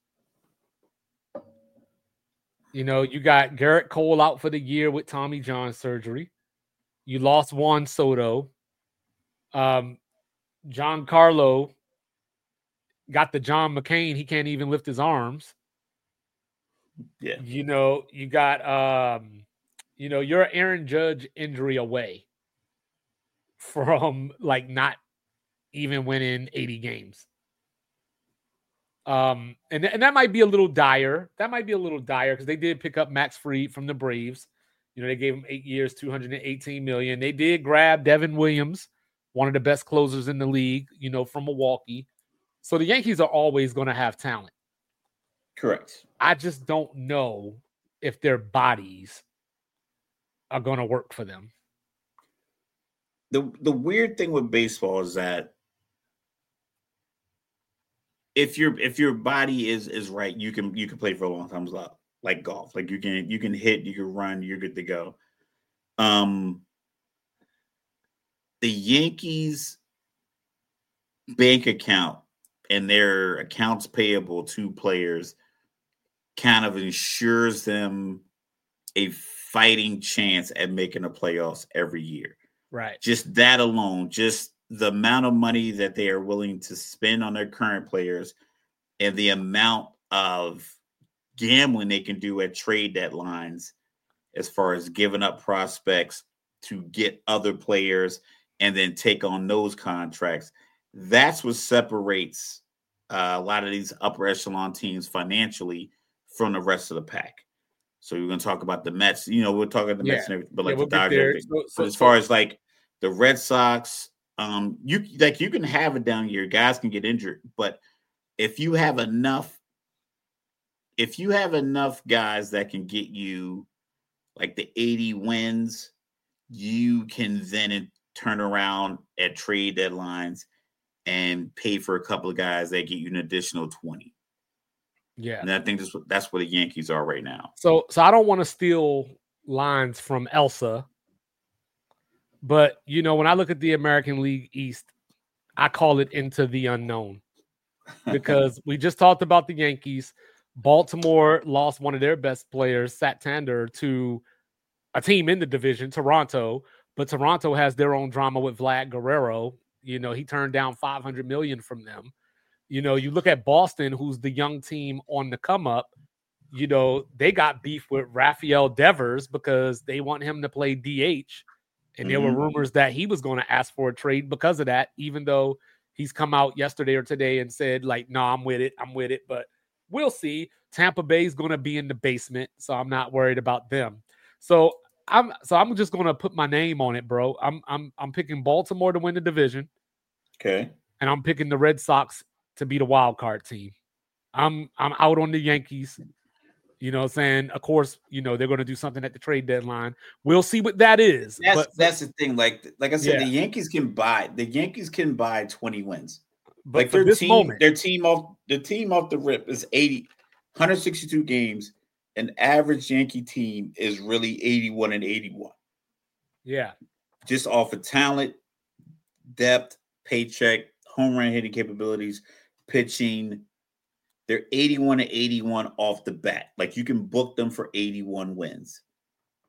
You know, you got Garrett Cole out for the year with Tommy John surgery. You lost Juan Soto. Um, Giancarlo got the John McCain. He can't even lift his arms. Yeah. You know, you got um, you know, you're Aaron Judge injury away from like not even winning eighty games. Um, and, and that might be a little dire. That might be a little dire because they did pick up Max Fried from the Braves. You know, they gave him eight years, two hundred eighteen million dollars. They did grab Devin Williams, one of the best closers in the league, you know, from Milwaukee. So the Yankees are always going to have talent. Correct. I just don't know if their bodies are going to work for them. The the weird thing with baseball is that if your if your body is is right, you can you can play for a long time, like golf. Like you can you can hit, you can run, you're good to go. Um, the Yankees bank account and their accounts payable to players kind of ensures them a fighting chance at making the playoffs every year. Right. Just that alone, just the amount of money that they are willing to spend on their current players and the amount of gambling they can do at trade deadlines as far as giving up prospects to get other players and then take on those contracts. That's what separates uh, a lot of these upper echelon teams financially from the rest of the pack. So we're going to talk about the Mets. You know, we're talking the Yeah. Mets and everything, but like Yeah, we'll the get Dodgers. there. Everything. So- so- but as so- far as like the Red Sox, um, you like you can have a down year. Guys can get injured, but if you have enough, if you have enough guys that can get you like the eighty wins, you can then turn around at trade deadlines and pay for a couple of guys that get you an additional twenty. Yeah. And I think that's what that's where the Yankees are right now. So so I don't want to steal lines from Elsa, but you know, when I look at the American League East, I call it into the unknown. Because we just talked about the Yankees. Baltimore lost one of their best players, Santander, to a team in the division, Toronto. But Toronto has their own drama with Vlad Guerrero. You know, he turned down five hundred million dollars from them. You know, you look at Boston, who's the young team on the come up. You know, they got beef with Rafael Devers because they want him to play D H. And there Mhm. were rumors that he was going to ask for a trade because of that, even though he's come out yesterday or today and said, like, no, I'm with it. I'm with it. But we'll see. Tampa Bay is going to be in the basement, so I'm not worried about them. So I'm so I'm just going to put my name on it, bro. I'm I'm I'm picking Baltimore to win the division. Okay. And I'm picking the Red Sox to be the wild card team. I'm I'm out on the Yankees. You know what I'm saying? Of course, you know, they're going to do something at the trade deadline. We'll see what that is. That's but that's the thing. Like like I said, Yeah. the Yankees can buy the Yankees can buy twenty wins. but Like for their this team, moment, their team off the team off the rip is eighty, one hundred sixty-two games. An average Yankee team is really eighty-one and eighty-one. yeah, Just off of talent, depth, paycheck, home run hitting capabilities, pitching. They're eighty-one and eighty-one off the bat. Like you can book them for eighty-one wins.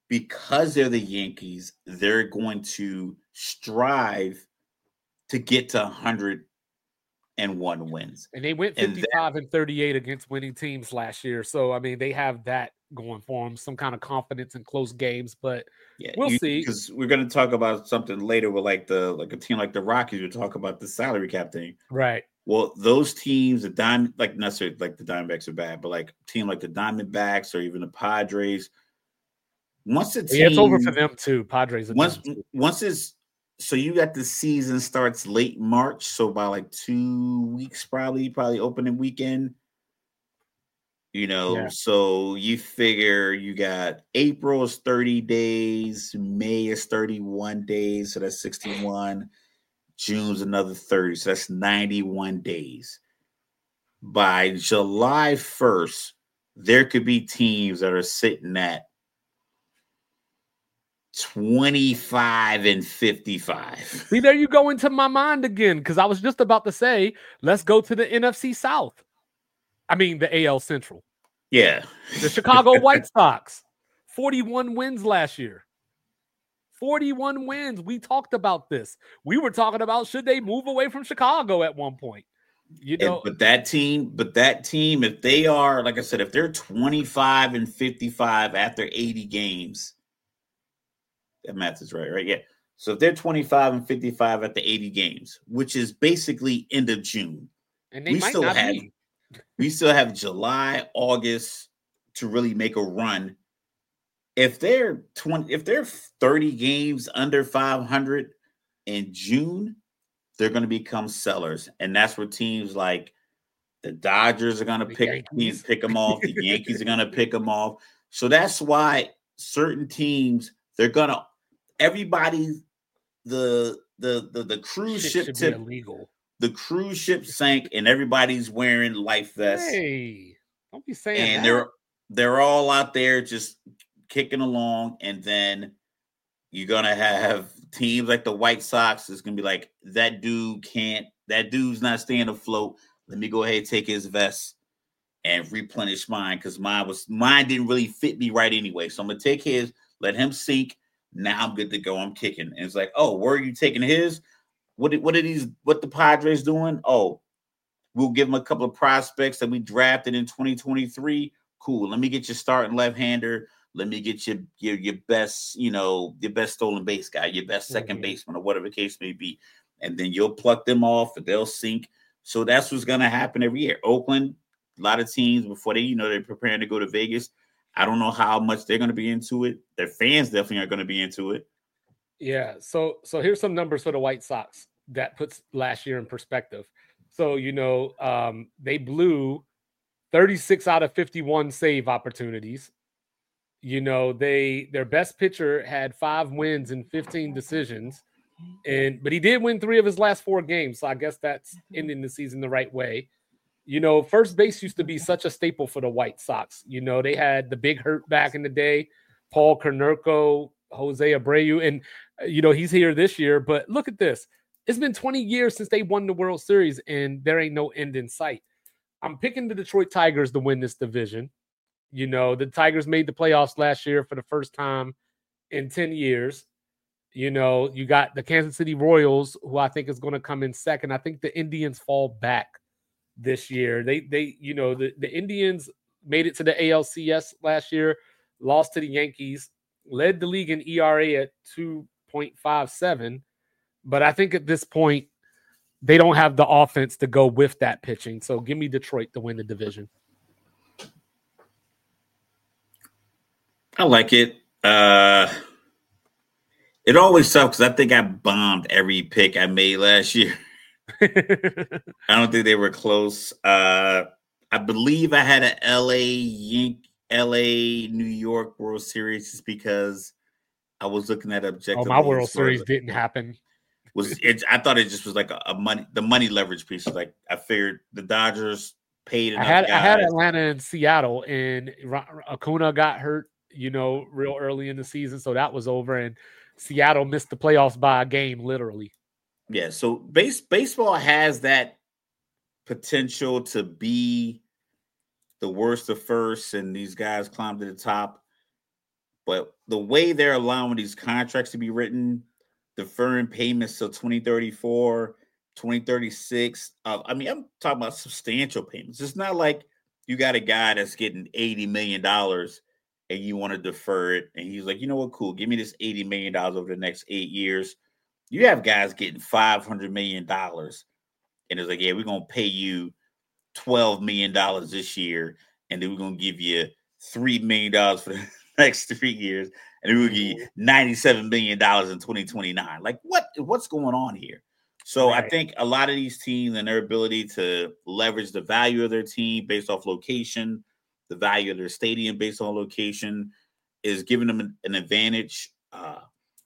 because they're the Yankees, they're going to strive to get to one hundred one wins. And they went And fifty-five and thirty-eight against winning teams last year. So, I mean, they have that going for them, some kind of confidence in close games, but yeah, we'll you, see. Because we're going to talk about something later with like the like a team like the Rockies. We'll talk about the salary cap thing. Right. Well, those teams, the Diamond, like necessarily like the Diamondbacks are bad, but like a team like the Diamondbacks or even the Padres, once the team, yeah, it's over for them too. Padres. Are once too. once it's so you got the season starts late March, so by like two weeks, probably probably opening weekend. You know, Yeah. so you figure you got April is thirty days, May is thirty-one days, so that's sixty-one. June's another thirty, so that's ninety-one days. By July first, there could be teams that are sitting at twenty-five and fifty-five. See, there you go into my mind again, because I was just about to say, let's go to the N F C South. I mean, the A L Central. Yeah. The Chicago White Sox, forty-one wins last year. forty-one wins. We talked about this. We were talking about should they move away from Chicago at one point. You know, and, but that team, but that team, if they are, like I said, if they're twenty-five and fifty-five after eighty games, that math is right, right? Yeah. So if they're twenty-five and fifty-five after eighty games, which is basically end of June, and they we might still not have be. we still have July, August to really make a run. If they're twenty, if they're thirty games under five hundred in June, they're going to become sellers, and that's where teams like the Dodgers are going to pick teams, pick them off. The Yankees are going to pick them off. So that's why certain teams they're going to everybody the the the the cruise Shit ship should tip be illegal. The cruise ship sank, and everybody's wearing life vests. Hey, don't be saying and that. they're they're all out there just kicking along, and then you're gonna have teams like the White Sox is gonna be like, that dude can't, that dude's not staying afloat. Let me go ahead and take his vest and replenish mine because mine was mine didn't really fit me right anyway. So I'm gonna take his, let him sink. Now I'm good to go. I'm kicking. And it's like, oh, where are you taking his? What did, what are these? What the Padres doing? Oh, we'll give them a couple of prospects that we drafted in twenty twenty-three. Cool. Let me get your starting left-hander. Let me get your your your best, you know, your best stolen base guy, your best second mm-hmm. baseman, or whatever the case may be. And then you'll pluck them off, and they'll sink. So that's what's going to happen every year. Oakland, a lot of teams before they, you know, they're preparing to go to Vegas. I don't know how much they're going to be into it. Their fans definitely are going to be into it. Yeah. So, so here's some numbers for the White Sox that puts last year in perspective. So, you know, um, they blew thirty-six out of fifty-one save opportunities. You know, they their best pitcher had five wins and fifteen decisions, and but he did win three of his last four games. So I guess that's ending the season the right way. You know, first base used to be such a staple for the White Sox. You know, they had the big hurt back in the day, Paul Konerko, Jose Abreu, and you know he's here this year. But look at this. It's been twenty years since they won the World Series, and there ain't no end in sight. I'm picking the Detroit Tigers to win this division. You know, the Tigers made the playoffs last year for the first time in ten years. You know, you got the Kansas City Royals, who I think is going to come in second. I think the Indians fall back this year. They, they, you know, the, the Indians made it to the A L C S last year, lost to the Yankees, led the league in E R A at two point five seven. But I think at this point, they don't have the offense to go with that pitching. So give me Detroit to win the division. I like it. Uh, it always sucks because I think I bombed every pick I made last year. I don't think they were close. Uh, I believe I had an L A Yank, L A New York World Series just because I was looking at objective. Oh, my World Series didn't happen. Was it? I thought it just was like a, a money, the money leverage piece. Like I figured the Dodgers paid enough. I had guys. I had Atlanta and Seattle, and Acuna got hurt, you know, real early in the season, so that was over, and Seattle missed the playoffs by a game, literally. Yeah, so base baseball has that potential to be the worst of first, and these guys climb to the top. But the way they're allowing these contracts to be written, deferring payments till twenty thirty-four, twenty thirty-six. Uh, I mean, I'm talking about substantial payments. It's not like you got a guy that's getting eighty million dollars and you want to defer it. And he's like, you know what, cool. Give me this eighty million dollars over the next eight years. You have guys getting five hundred million dollars. And it's like, yeah, we're going to pay you twelve million dollars this year. And then we're going to give you three million dollars for the next three years. And we'll give you ninety-seven million dollars in twenty twenty-nine. Like, what? What's going on here? So right. I think a lot of these teams and their ability to leverage the value of their team based off location, the value of their stadium based on location, is giving them an, an advantage. Uh,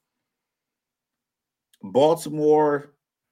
Baltimore,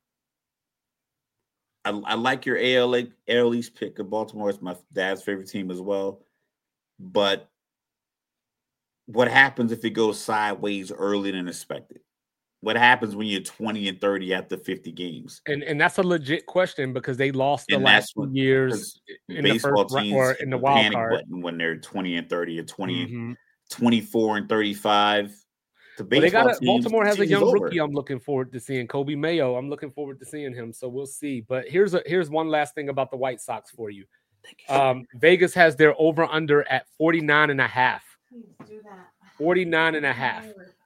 I, I like your A L, A L East pick of Baltimore. It's my dad's favorite team as well. But what happens if it goes sideways earlier than expected? What happens when you're twenty and thirty after fifty games? And and that's a legit question because they lost the and last two years in baseball the first teams or in the wild card when they're twenty and thirty or twenty, mm-hmm. twenty-four and thirty-five. The well, they got a, Baltimore has a young rookie I'm looking forward to seeing, Kobe Mayo. I'm looking forward to seeing him. So we'll see. But here's a here's one last thing about the White Sox for you. Um, Vegas has their over under at forty-nine and a half. Please do that. forty-nine and a half.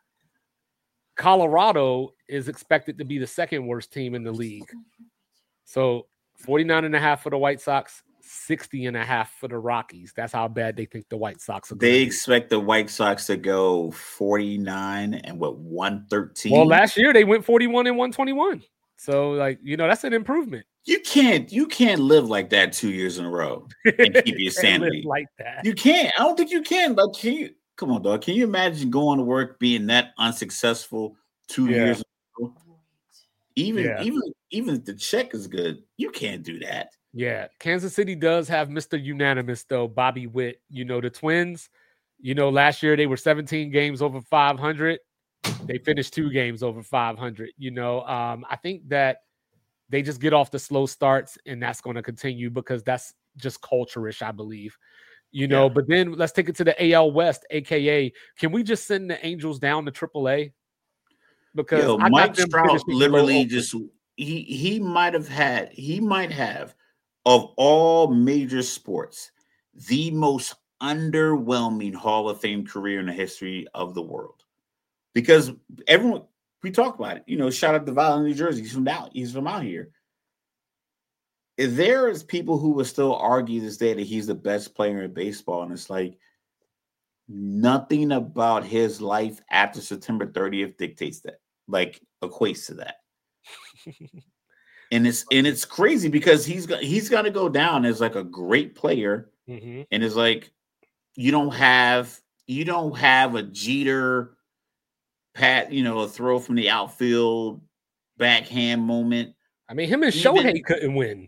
Colorado is expected to be the second worst team in the league. So forty-nine and a half for the White Sox, sixty and a half for the Rockies. That's how bad they think the White Sox are. They expect the White Sox to go forty-nine and what, one thirteen? Well, last year they went forty-one and one twenty-one. So, like, you know, that's an improvement. You can't you can't live like that two years in a row and keep your sanity. Like that. You can't. I don't think you can. But can you? Come on, dog. Can you imagine going to work being that unsuccessful two yeah. years ago? Even, yeah. even, even if the check is good, you can't do that. Yeah. Kansas City does have Mister Unanimous, though, Bobby Witt. You know, the Twins, you know, last year they were seventeen games over five hundred. They finished two games over five hundred. You know, um, I think that they just get off the slow starts, and that's going to continue because that's just culture-ish, I believe. You know, yeah. But then let's take it to the A L West, a k a can we just send the Angels down to triple A? Because Yo, I Mike Trout literally just he he might have had he might have of all major sports the most underwhelming Hall of Fame career in the history of the world. Because everyone we talk about it, you know, shout out to Val in New Jersey. He's from out he's from out here. There is people who will still argue this day that he's the best player in baseball, and it's like nothing about his life after September thirtieth dictates that, like equates to that. and it's and it's crazy because he's he's gonna go down as like a great player, mm-hmm. and it's like you don't have you don't have a Jeter, pat, you know, a throw from the outfield, backhand moment. I mean, him and Shohei couldn't win.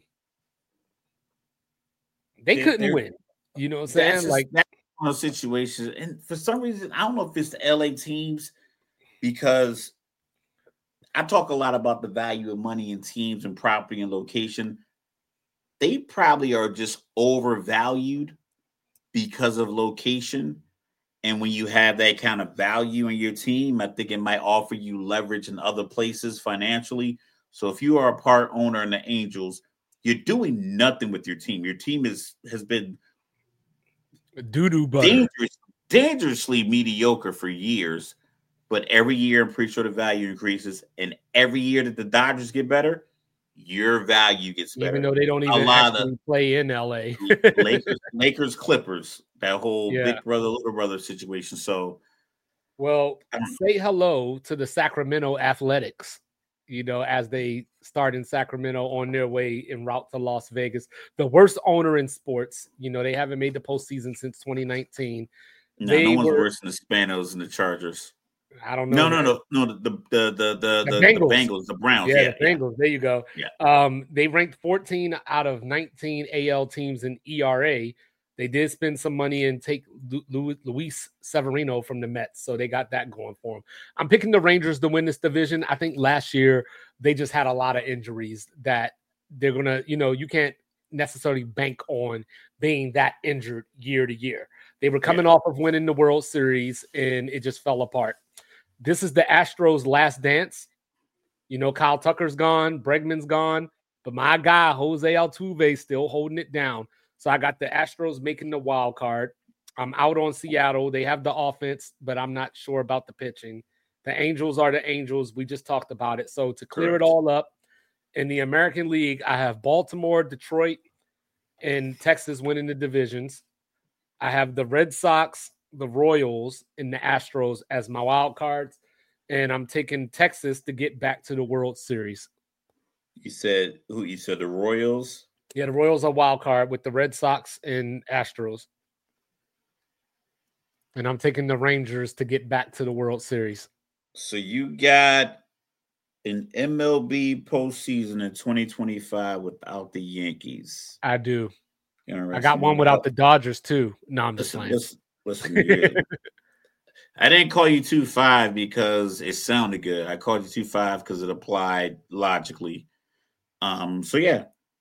They couldn't win. You know what I'm saying? That's like that kind of situation. And for some reason, I don't know if it's the L A teams, because I talk a lot about the value of money in teams and property and location. They probably are just overvalued because of location. And when you have that kind of value in your team, I think it might offer you leverage in other places financially. So if you are a part owner in the Angels, you're doing nothing with your team. Your team is has been doo-doo butter. Dangerous, dangerously mediocre for years. But every year, I'm pretty sure the value increases. And every year that the Dodgers get better, your value gets better. Even though they don't even actually of, play in L A. Lakers, Lakers, Clippers, that whole yeah. big brother, little brother situation. So, well, say hello to the Sacramento Athletics, you know, as they start in Sacramento on their way en route to Las Vegas. The worst owner in sports. You know, they haven't made the postseason since twenty nineteen. No, no one's were, worse than the Spanos and the Chargers. I don't know. No, no, no, no. The the the the, the, the, Bengals. the Bengals, the Browns. Yeah, yeah the Bengals. Yeah. There you go. Yeah. Um, they ranked fourteen out of nineteen A L teams in E R A. They did spend some money and take Lu- Luis Severino from the Mets, so they got that going for them. I'm picking the Rangers to win this division. I think last year they just had a lot of injuries that they're gonna, you know, you can't necessarily bank on being that injured year to year. They were coming Yeah. off of winning the World Series, and it just fell apart. This is the Astros' last dance. You know, Kyle Tucker's gone, Bregman's gone, but my guy, Jose Altuve, still holding it down. So I got the Astros making the wild card. I'm out on Seattle. They have the offense, but I'm not sure about the pitching. The Angels are the Angels. We just talked about it. So to clear Correct. it all up, in the American League, I have Baltimore, Detroit, and Texas winning the divisions. I have the Red Sox, the Royals, and the Astros as my wild cards. And I'm taking Texas to get back to the World Series. You said who? You said the Royals? Yeah, the Royals are wild card with the Red Sox and Astros. And I'm taking the Rangers to get back to the World Series. So you got an M L B postseason in twenty twenty-five without the Yankees. I do. Interesting. I got one without the Dodgers too. No, I'm just listen, playing. Listen, listen you, I didn't call you two five because it sounded good. I called you two five because it applied logically. Um. So yeah,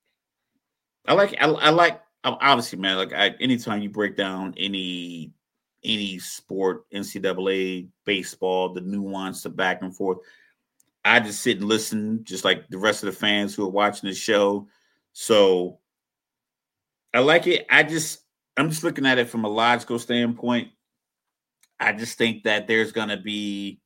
I like. I, I like. Obviously, man. Like I, anytime you break down any any sport, N C double A, baseball, the nuance, the back and forth. I just sit and listen, just like the rest of the fans who are watching the show. So I like it. I just, I'm just looking at it from a logical standpoint. I just think that there's going to be,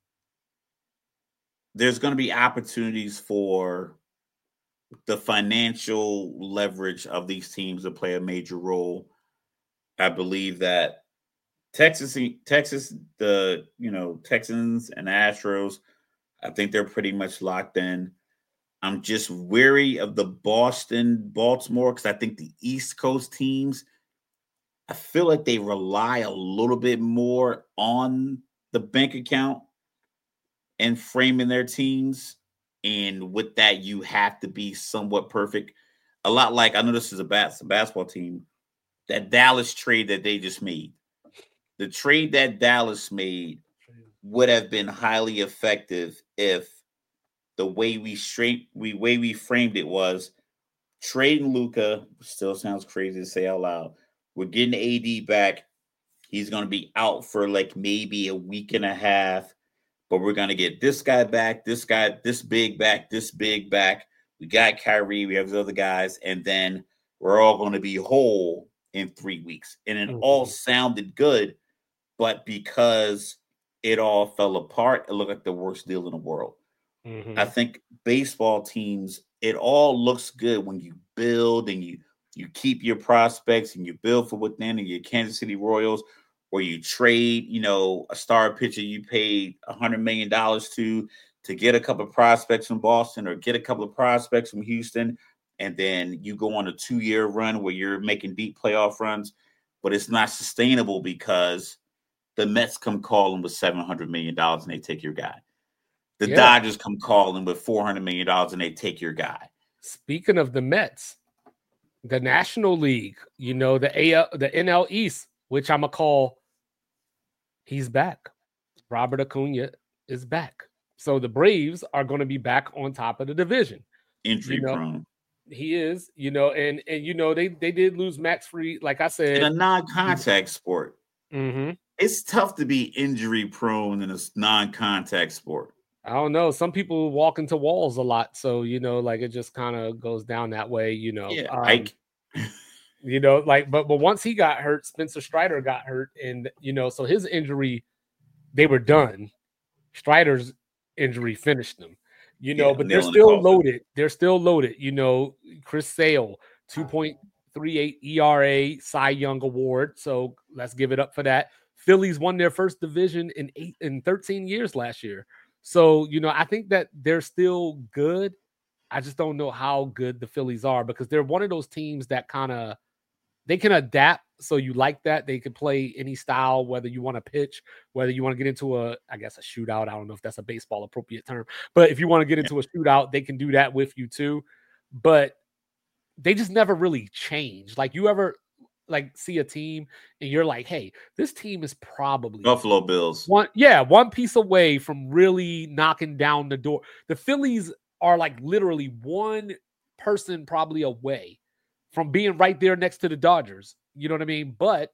there's going to be opportunities for the financial leverage of these teams to play a major role. I believe that Texas, Texas, the, you know, Texans and Astros, I think they're pretty much locked in. I'm just wary of the Boston, Baltimore, because I think the East Coast teams, I feel like they rely a little bit more on the bank account and framing their teams. And with that, you have to be somewhat perfect. A lot like, I know this is a, bas- a basketball team, that Dallas trade that they just made. The trade that Dallas made would have been highly effective if the way we straight we way we framed it was trading Luka. Still sounds crazy to say out loud. We're getting A D back. He's going to be out for like maybe a week and a half, but we're going to get this guy back, this guy, this big back, this big back. We got Kyrie, we have the other guys, and then we're all going to be whole in three weeks. And it mm-hmm. all sounded good, but because it all fell apart, it looked like the worst deal in the world. Mm-hmm. I think baseball teams, it all looks good when you build and you you keep your prospects and you build for within, and your Kansas City Royals, or you trade, you know, a star pitcher you paid one hundred million dollars to to get a couple of prospects from Boston or get a couple of prospects from Houston, and then you go on a two-year run where you're making deep playoff runs, but it's not sustainable because the Mets come calling with seven hundred million dollars and they take your guy. The yeah. Dodgers come calling with four hundred million dollars and they take your guy. Speaking of the Mets, the National League, you know, the A L, the N L East, which I'm going to call, he's back. Robert Acuna is back. So the Braves are going to be back on top of the division. Injury you know, prone. He is, you know, and, and you know, they, they did lose Max Fried, like I said. In a non-contact sport. Mm-hmm. It's tough to be injury prone in a non-contact sport. I don't know. Some people walk into walls a lot. So, you know, like it just kind of goes down that way, you know. Yeah, um, I... you know, like, but, but once he got hurt, Spencer Strider got hurt. And, you know, so his injury, they were done. Strider's injury finished them, you know, yeah, but they're still the loaded. They're still loaded. You know, Chris Sale, two point three eight E R A, Cy Young Award. So let's give it up for that. Phillies won their first division in eight in thirteen years last year. So, you know, I think that they're still good. I just don't know how good the Phillies are because they're one of those teams that kind of, they can adapt. So you like that. They can play any style, whether you want to pitch, whether you want to get into a, I guess, a shootout. I don't know if that's a baseball appropriate term, but if you want to get into a shootout, they can do that with you too. But they just never really change. Like you ever like see a team and you're like, hey, this team is probably Buffalo Bills. One, yeah, one piece away from really knocking down the door. The Phillies are like literally one person probably away from being right there next to the Dodgers. You know what I mean? But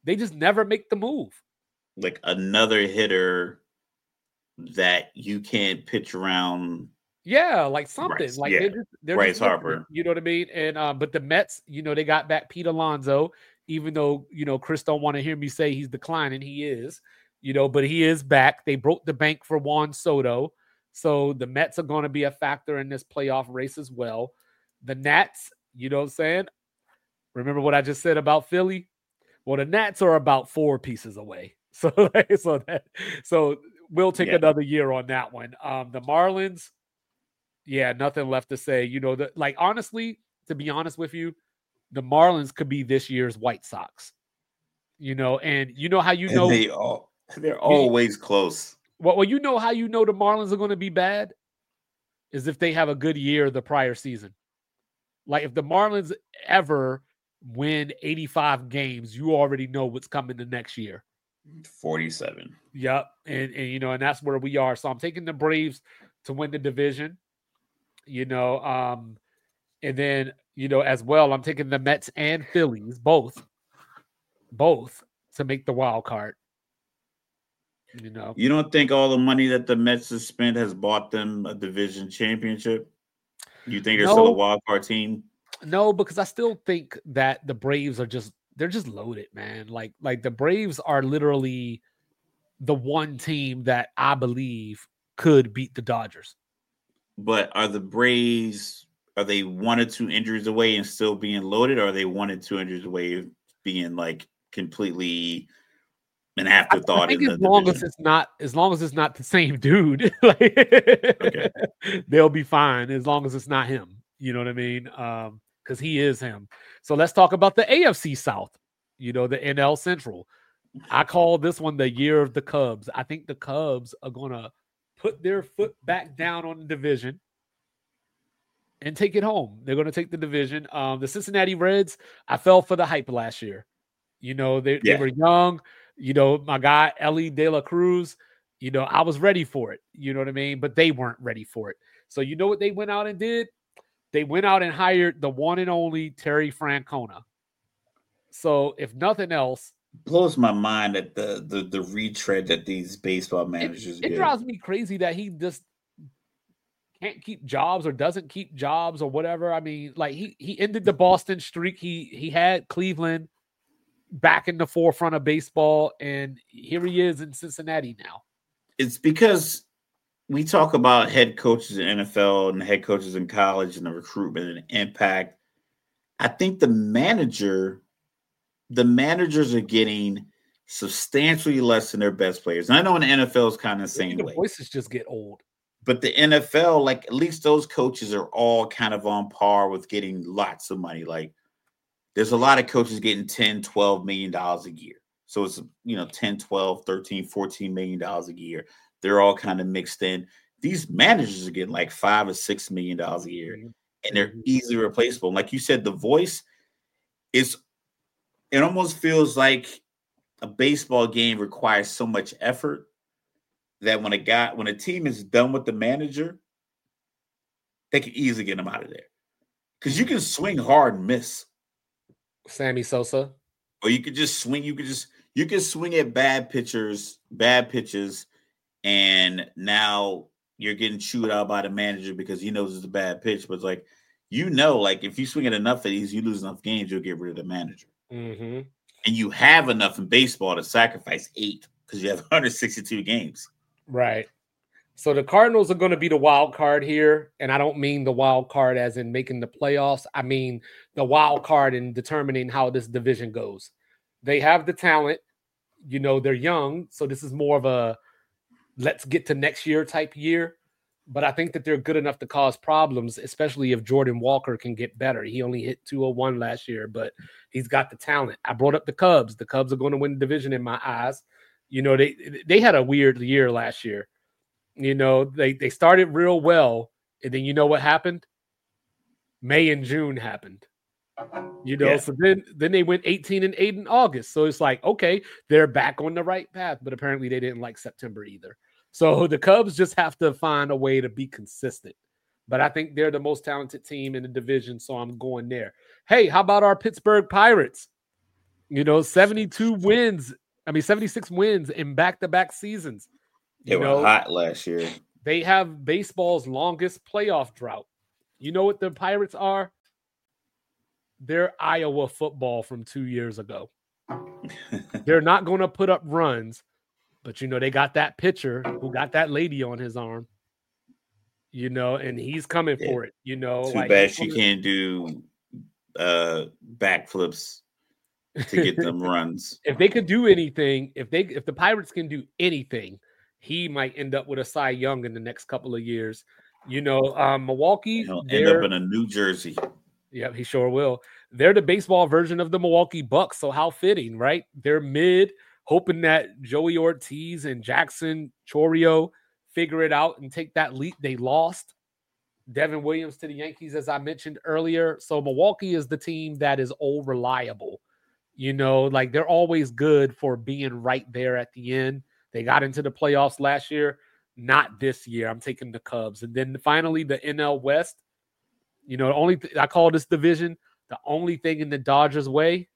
They just never make the move. Like another hitter that you can't pitch around. Yeah, like something. Bryce, like yeah. they're just, they're Bryce just missing Harper. it, you know what I mean? And uh, but the Mets, you know, they got back Pete Alonso, even though, you know, Chris don't want to hear me say he's declining. He is, you know, but he is back. They broke the bank for Juan Soto. So the Mets are going to be a factor in this playoff race as well. The Nats, you know what I'm saying? Remember what I just said about Philly? Well, the Nats are about four pieces away. So, so that, so we'll take Yeah. another year on that one. Um, the Marlins, yeah, nothing left to say. You know, the, like honestly, to be honest with you, the Marlins could be this year's White Sox. You know, and you know how you And know they all they're always close. well, well, you know how you know the Marlins are going to be bad is if they have a good year the prior season. Like if the Marlins ever win eighty-five games, you already know what's coming the next year. forty-seven. Yep. And, and, you know, and that's where we are. So I'm taking the Braves to win the division, you know, um, and then, you know, as well, I'm taking the Mets and Phillies, both, both to make the wild card. You know, you don't think all the money that the Mets have spent has bought them a division championship? You think they're no, still a wild card team? No, because I still think that the Braves are just they're just loaded, man. Like like the Braves are literally the one team that I believe could beat the Dodgers. But are the Braves are they one or two injuries away and still being loaded, or are they one or two injuries away of being like completely an afterthought? I think in as the long division? as it's not as long as it's not the same dude, like, okay. they'll be fine as long as it's not him. You know what I mean? Um, because he is him. So let's talk about the A F C South. You know, the N L Central. I call this one the year of the Cubs. I think the Cubs are gonna put their foot back down on the division and take it home. They're going to take the division. Um, the Cincinnati Reds, I fell for the hype last year. You know, they, Yeah. they were young. You know, my guy, Ellie De La Cruz, you know, I was ready for it. You know what I mean? But they weren't ready for it. So you know what they went out and did? They went out and hired the one and only Terry Francona. So if nothing else, blows my mind that the the the retread that these baseball managers it, get. It drives me crazy that he just can't keep jobs or doesn't keep jobs or whatever. I mean, like he he ended the Boston streak. He he had Cleveland back in the forefront of baseball, and here he is in Cincinnati now. It's because we talk about head coaches in N F L and head coaches in college and the recruitment and the impact. I think the manager, the managers are getting substantially less than their best players. And I know in the N F L is kind of the same the way. Voices just get old. But the N F L, like at least those coaches are all kind of on par with getting lots of money. Like there's a lot of coaches getting ten, twelve million dollars a year. So it's, you know, ten, twelve, thirteen, fourteen million dollars a year. They're all kind of mixed in. These managers are getting like five or six million dollars a year, and they're easily replaceable. Like you said, the voice is, it almost feels like a baseball game requires so much effort that when a guy, when a team is done with the manager, they can easily get them out of there. Because you can swing hard and miss. Sammy Sosa. Or you could just swing, you could just, you can swing at bad pitchers, bad pitches, and now you're getting chewed out by the manager because he knows it's a bad pitch. But it's like, you know, like if you swing at enough of these, you lose enough games, you'll get rid of the manager. Mm-hmm. And you have enough in baseball to sacrifice eight because you have one hundred sixty-two games. Right. So the Cardinals are going to be the wild card here. And I don't mean the wild card as in making the playoffs. I mean the wild card in determining how this division goes. They have the talent. You know, they're young. So this is more of a let's get to next year type year. But I think that they're good enough to cause problems, especially if Jordan Walker can get better. He only hit two oh one last year, but he's got the talent. I brought up the Cubs. The Cubs are going to win the division in my eyes. You know, they they had a weird year last year. You know, they, they started real well, and then you know what happened? May and June happened. You know, yeah. so then then they went eighteen and eight in August. So it's like, okay, they're back on the right path, but apparently they didn't like September either. So the Cubs just have to find a way to be consistent. But I think they're the most talented team in the division, so I'm going there. Hey, how about our Pittsburgh Pirates? You know, seventy-two wins. I mean, seventy-six wins in back-to-back seasons. They You were know, hot last year. they have baseball's longest playoff drought. You know what the Pirates are? They're Iowa football from two years ago. They're not going to put up runs, but, you know, they got that pitcher who got that lady on his arm, you know, and he's coming Yeah. for it, you know. Too like bad he's she coming- can't do uh, backflips to get them runs. If they could do anything, if they if the Pirates can do anything, he might end up with a Cy Young in the next couple of years. You know, um, Milwaukee, He'll end they're- up in a New Jersey. Yeah, he sure will. They're the baseball version of the Milwaukee Bucks, so how fitting, right? They're mid, hoping that Joey Ortiz and Jackson Chorio figure it out and take that leap they lost. Devin Williams to the Yankees, as I mentioned earlier. So Milwaukee is the team that is all reliable. You know, like they're always good for being right there at the end. They got into the playoffs last year, not this year. I'm taking the Cubs. And then finally, the N L West. You know, the only th- I call this division, the only thing in the Dodgers' way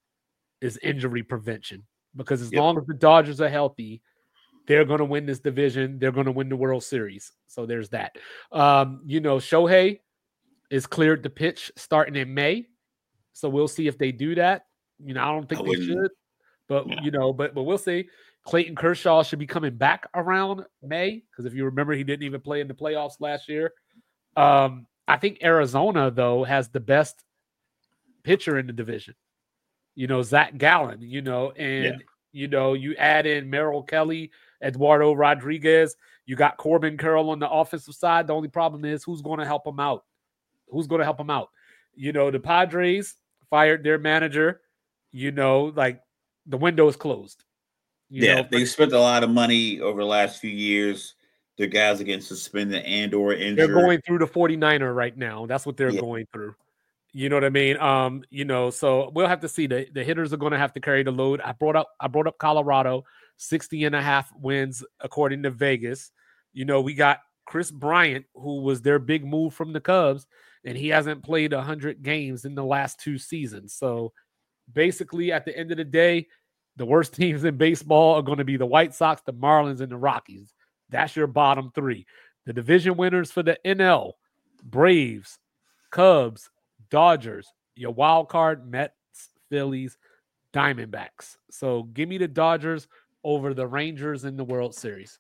is injury prevention. Because as Yep. long as the Dodgers are healthy, they're going to win this division. They're going to win the World Series. So there's that. Um, you know, Shohei is cleared to pitch starting in May. So we'll see if they do that. You know, I don't think I they wouldn't- should. But, Yeah. you know, but but we'll see. Clayton Kershaw should be coming back around May. Because if you remember, he didn't even play in the playoffs last year. Um, I think Arizona, though, has the best pitcher in the division. You know, Zach Gallen, you know, and, Yeah. you know, you add in Merrill Kelly, Eduardo Rodriguez. You got Corbin Carroll on the offensive side. The only problem is who's going to help him out? Who's going to help him out? You know, the Padres fired their manager. You know, like the window is closed. You yeah, know, they spent a lot of money over the last few years. The guys are getting suspended and or injured. they're going through the forty-niner right now. That's what they're Yeah. going through. You know what I mean? Um, you know, so we'll have to see. The, the hitters are going to have to carry the load. I brought up I brought up Colorado, sixty and a half wins according to Vegas. You know, we got Chris Bryant, who was their big move from the Cubs, and he hasn't played one hundred games in the last two seasons. So basically, at the end of the day, the worst teams in baseball are going to be the White Sox, the Marlins, and the Rockies. That's your bottom three. The division winners for the N L, Braves, Cubs, Dodgers, your wild card, Mets, Phillies, Diamondbacks. So give me the Dodgers over the Rangers in the World Series.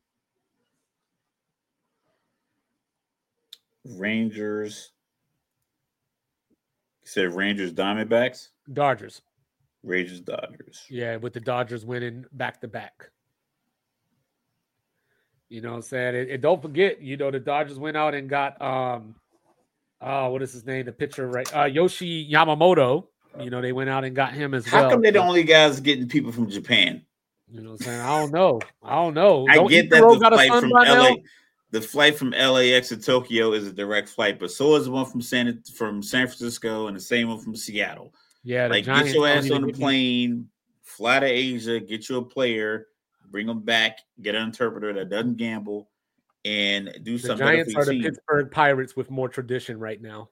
Rangers. You said Rangers, Diamondbacks? Dodgers. Rangers, Dodgers. Yeah, with the Dodgers winning back to back. You know what I'm saying? And, and don't forget, you know, the Dodgers went out and got um oh, what is his name? The pitcher, right? Uh Yoshi Yamamoto. You know, they went out and got him as How well. come they're the only guys getting people from Japan? You know what I'm saying? I don't know. I don't know. I Don't get that Ichiro the got a flight son from by L now? A, the flight from L A X to Tokyo is a direct flight, but so is the one from San from San Francisco and the same one from Seattle. Yeah, the Like, Giants get your don't ass even on the get me- plane, fly to Asia, get you a player, bring them back, get an interpreter that doesn't gamble, and do The something better Giants for are your the team. Pittsburgh Pirates with more tradition right now.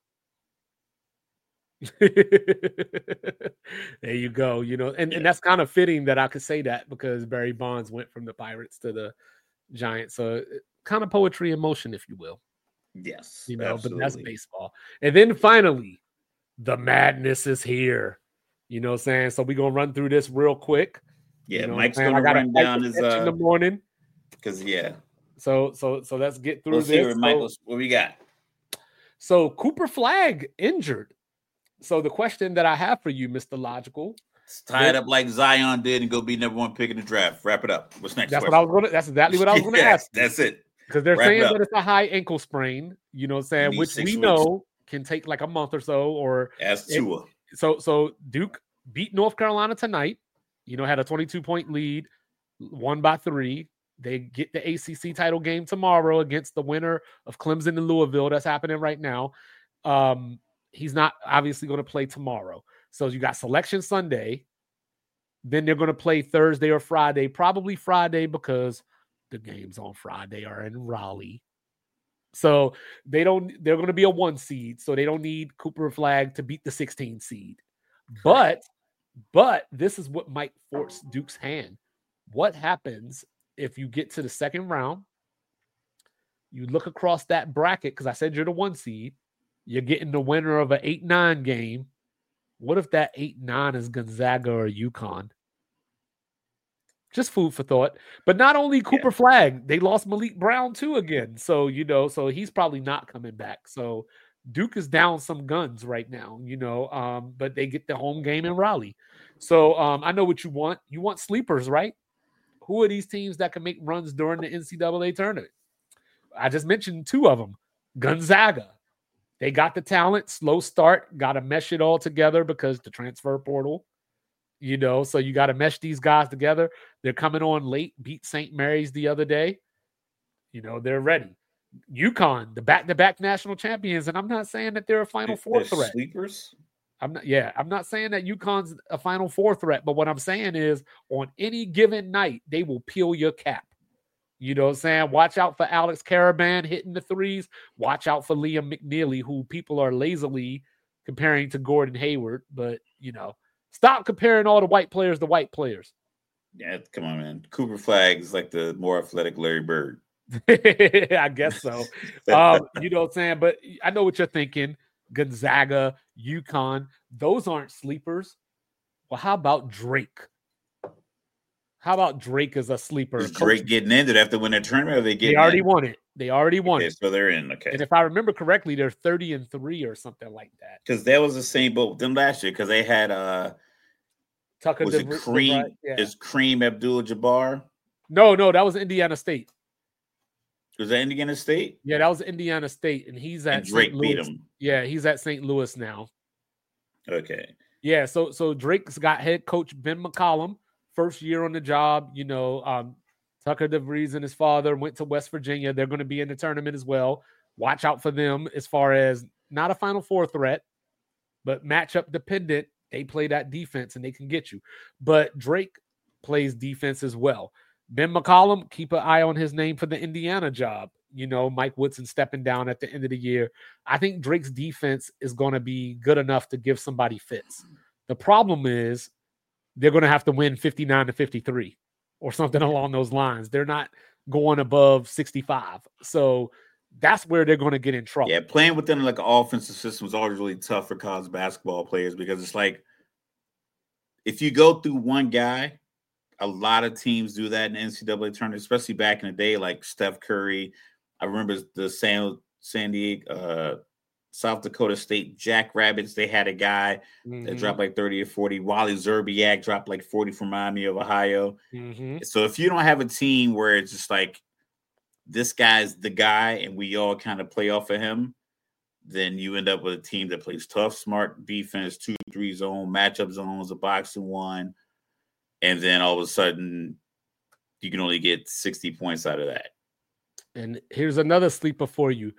There you go. You know, and, Yeah. and that's kind of fitting that I could say that because Barry Bonds went from the Pirates to the Giants. So uh, kind of poetry in motion, if you will. Yes, You know, absolutely. but that's baseball. And then finally, the madness is here. You know what I'm saying? So we're gonna run through this real quick. Yeah, You know what Mike's I'm saying? gonna I got a run flight down to his catch in the uh morning. because yeah. So so so let's get through Let's hear this. it, So- Michael. What we got? So Cooper Flag injured. So the question that I have for you, Mister Logical, It's tied up like Zion did and go be number one pick in the draft. Wrap it up. What's next? that's what question? I was gonna. That's exactly what I was gonna Yes, ask. That's it. Because they're wrap it saying up. that it's a high ankle sprain. You know, what I'm saying Need which six we weeks. know can take like a month or so. Or As it- Tua. so so Duke beat North Carolina tonight. You know, had a twenty-two point lead, won by three. They get the A C C title game tomorrow against the winner of Clemson and Louisville. That's happening right now. Um, he's not obviously going to play tomorrow. So you got selection Sunday. Then they're going to play Thursday or Friday, probably Friday because the games on Friday are in Raleigh. So they don't, they're going to be a one seed. So they don't need Cooper Flag to beat the sixteen seed. But But this is what might force Duke's hand. What happens if you get to the second round? You look across that bracket, because I said you're the one seed. You're getting the winner of an eight nine game. What if that eight nine is Gonzaga or UConn? Just food for thought. But not only Cooper yeah. Flag, they lost Malik Brown too again. So, you know, so he's probably not coming back. So Duke is down some guns right now, you know, um, but they get the home game in Raleigh. So um, I know what you want. You want sleepers, right? Who are these teams that can make runs during the N C double A tournament? I just mentioned two of them. Gonzaga. They got the talent, slow start, got to mesh it all together because the transfer portal, you know, so you got to mesh these guys together. They're coming on late, beat Saint Mary's the other day. You know, they're ready. UConn, the back-to-back national champions, and I'm not saying that they're a Final Four threat. Sleepers? I'm not, yeah, I'm not saying that UConn's a Final Four threat, but what I'm saying is on any given night, they will peel your cap. You know what I'm saying? Watch out for Alex Caravan hitting the threes. Watch out for Liam McNeely, who people are lazily comparing to Gordon Hayward. But, you know, stop comparing all the white players to white players. Yeah, come on, man. Cooper Flag is like the more athletic Larry Bird. I guess so. um, you know what I'm saying? But I know what you're thinking. Gonzaga, UConn, those aren't sleepers. Well, how about Drake? How about Drake as a sleeper? Is Drake getting in? Did they have to win a tournament or they get? They already in? won it. They already won okay, it. So they're in. Okay. And if I remember correctly, they're thirty and three or something like that. Because that was the same boat with them last year. Because they had uh Tucker. Was De- it Kareem? De- yeah. Is Kareem Abdul-Jabbar? No, no, that was Indiana State. Was that Indiana State? Yeah, that was Indiana State, and he's at and Drake Saint Louis. beat him. Yeah, he's at Saint Louis now. Okay. Yeah, so so Drake's got head coach Ben McCollum, first year on the job. You know, um, Tucker DeVries and his father went to West Virginia. They're going to be in the tournament as well. Watch out for them as far as not a Final Four threat, but matchup dependent. They play that defense and they can get you. But Drake plays defense as well. Ben McCollum, keep an eye on his name for the Indiana job. You know, Mike Woodson stepping down at the end of the year. I think Drake's defense is going to be good enough to give somebody fits. The problem is they're going to have to win fifty-nine to fifty-three or something along those lines. They're not going above sixty-five. So that's where they're going to get in trouble. Yeah, playing within like an offensive system is always really tough for college basketball players because it's like if you go through one guy, a lot of teams do that in the N C double A tournament, especially back in the day, like Steph Curry. I remember the San, San Diego, uh, South Dakota State Jackrabbits. They had a guy mm-hmm. that dropped like thirty or forty. Wally Zerbiak dropped like forty from Miami of Ohio. Mm-hmm. So if you don't have a team where it's just like, this guy's the guy and we all kind of play off of him, then you end up with a team that plays tough, smart defense, two, three zone, matchup zones, a boxing one. And then all of a sudden, you can only get sixty points out of that. And here's another sleeper for you.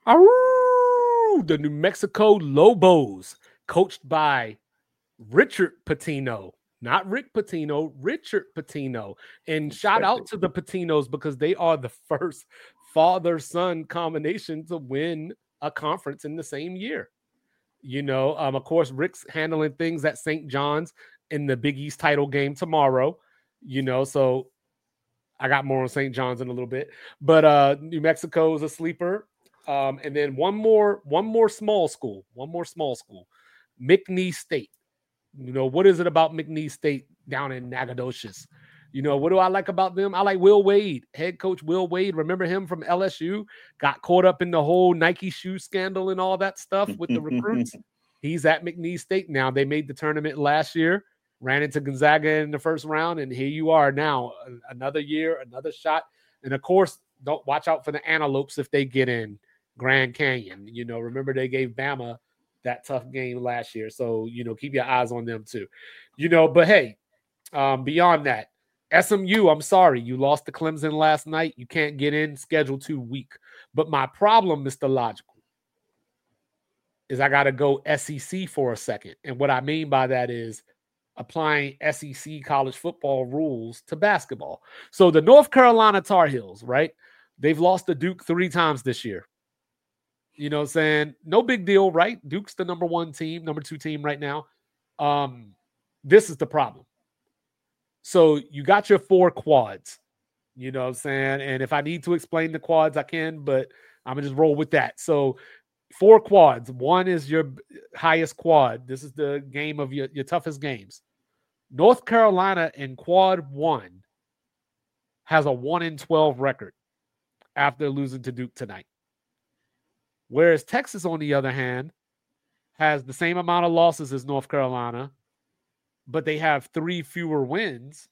Aroo! The New Mexico Lobos, coached by Richard Pitino. Not Rick Pitino, Richard Pitino. And shout out to the Patinos because they are the first father-son combination to win a conference in the same year. You know, um, of course, Rick's handling things at Saint John's in the Big East title game tomorrow, you know, so I got more on Saint John's in a little bit, but uh, New Mexico is a sleeper. Um, and then one more, one more small school, one more small school, McNeese State. You know, what is it about McNeese State down in Nacogdoches? You know, what do I like about them? I like Will Wade, head coach Will Wade. Remember him from L S U? Got caught up in the whole Nike shoe scandal and all that stuff with the recruits. He's at McNeese State now. They made the tournament last year. Ran into Gonzaga in the first round, and here you are now. Another year, another shot. And, of course, don't watch out for the Antelopes if they get in Grand Canyon. You know, remember they gave Bama that tough game last year. So, you know, keep your eyes on them too. You know, but, hey, um, beyond that, S M U, I'm sorry. You lost to Clemson last night. You can't get in. Schedule too weak. But my problem, Mister Logical, is I got to go S E C for a second. And what I mean by that is applying S E C college football rules to basketball. So the North Carolina Tar Heels, right? They've lost to Duke three times this year. You know what I'm saying? No big deal, right? Duke's the number one team, number two team right now. Um, this is the problem. So you got your four quads, you know what I'm saying? And if I need to explain the quads, I can, but I'm going to just roll with that. So four quads. One is your highest quad. This is the game of your, your toughest games. North Carolina in quad one has a one in twelve record after losing to Duke tonight. Whereas Texas, on the other hand, has the same amount of losses as North Carolina, but they have three fewer wins.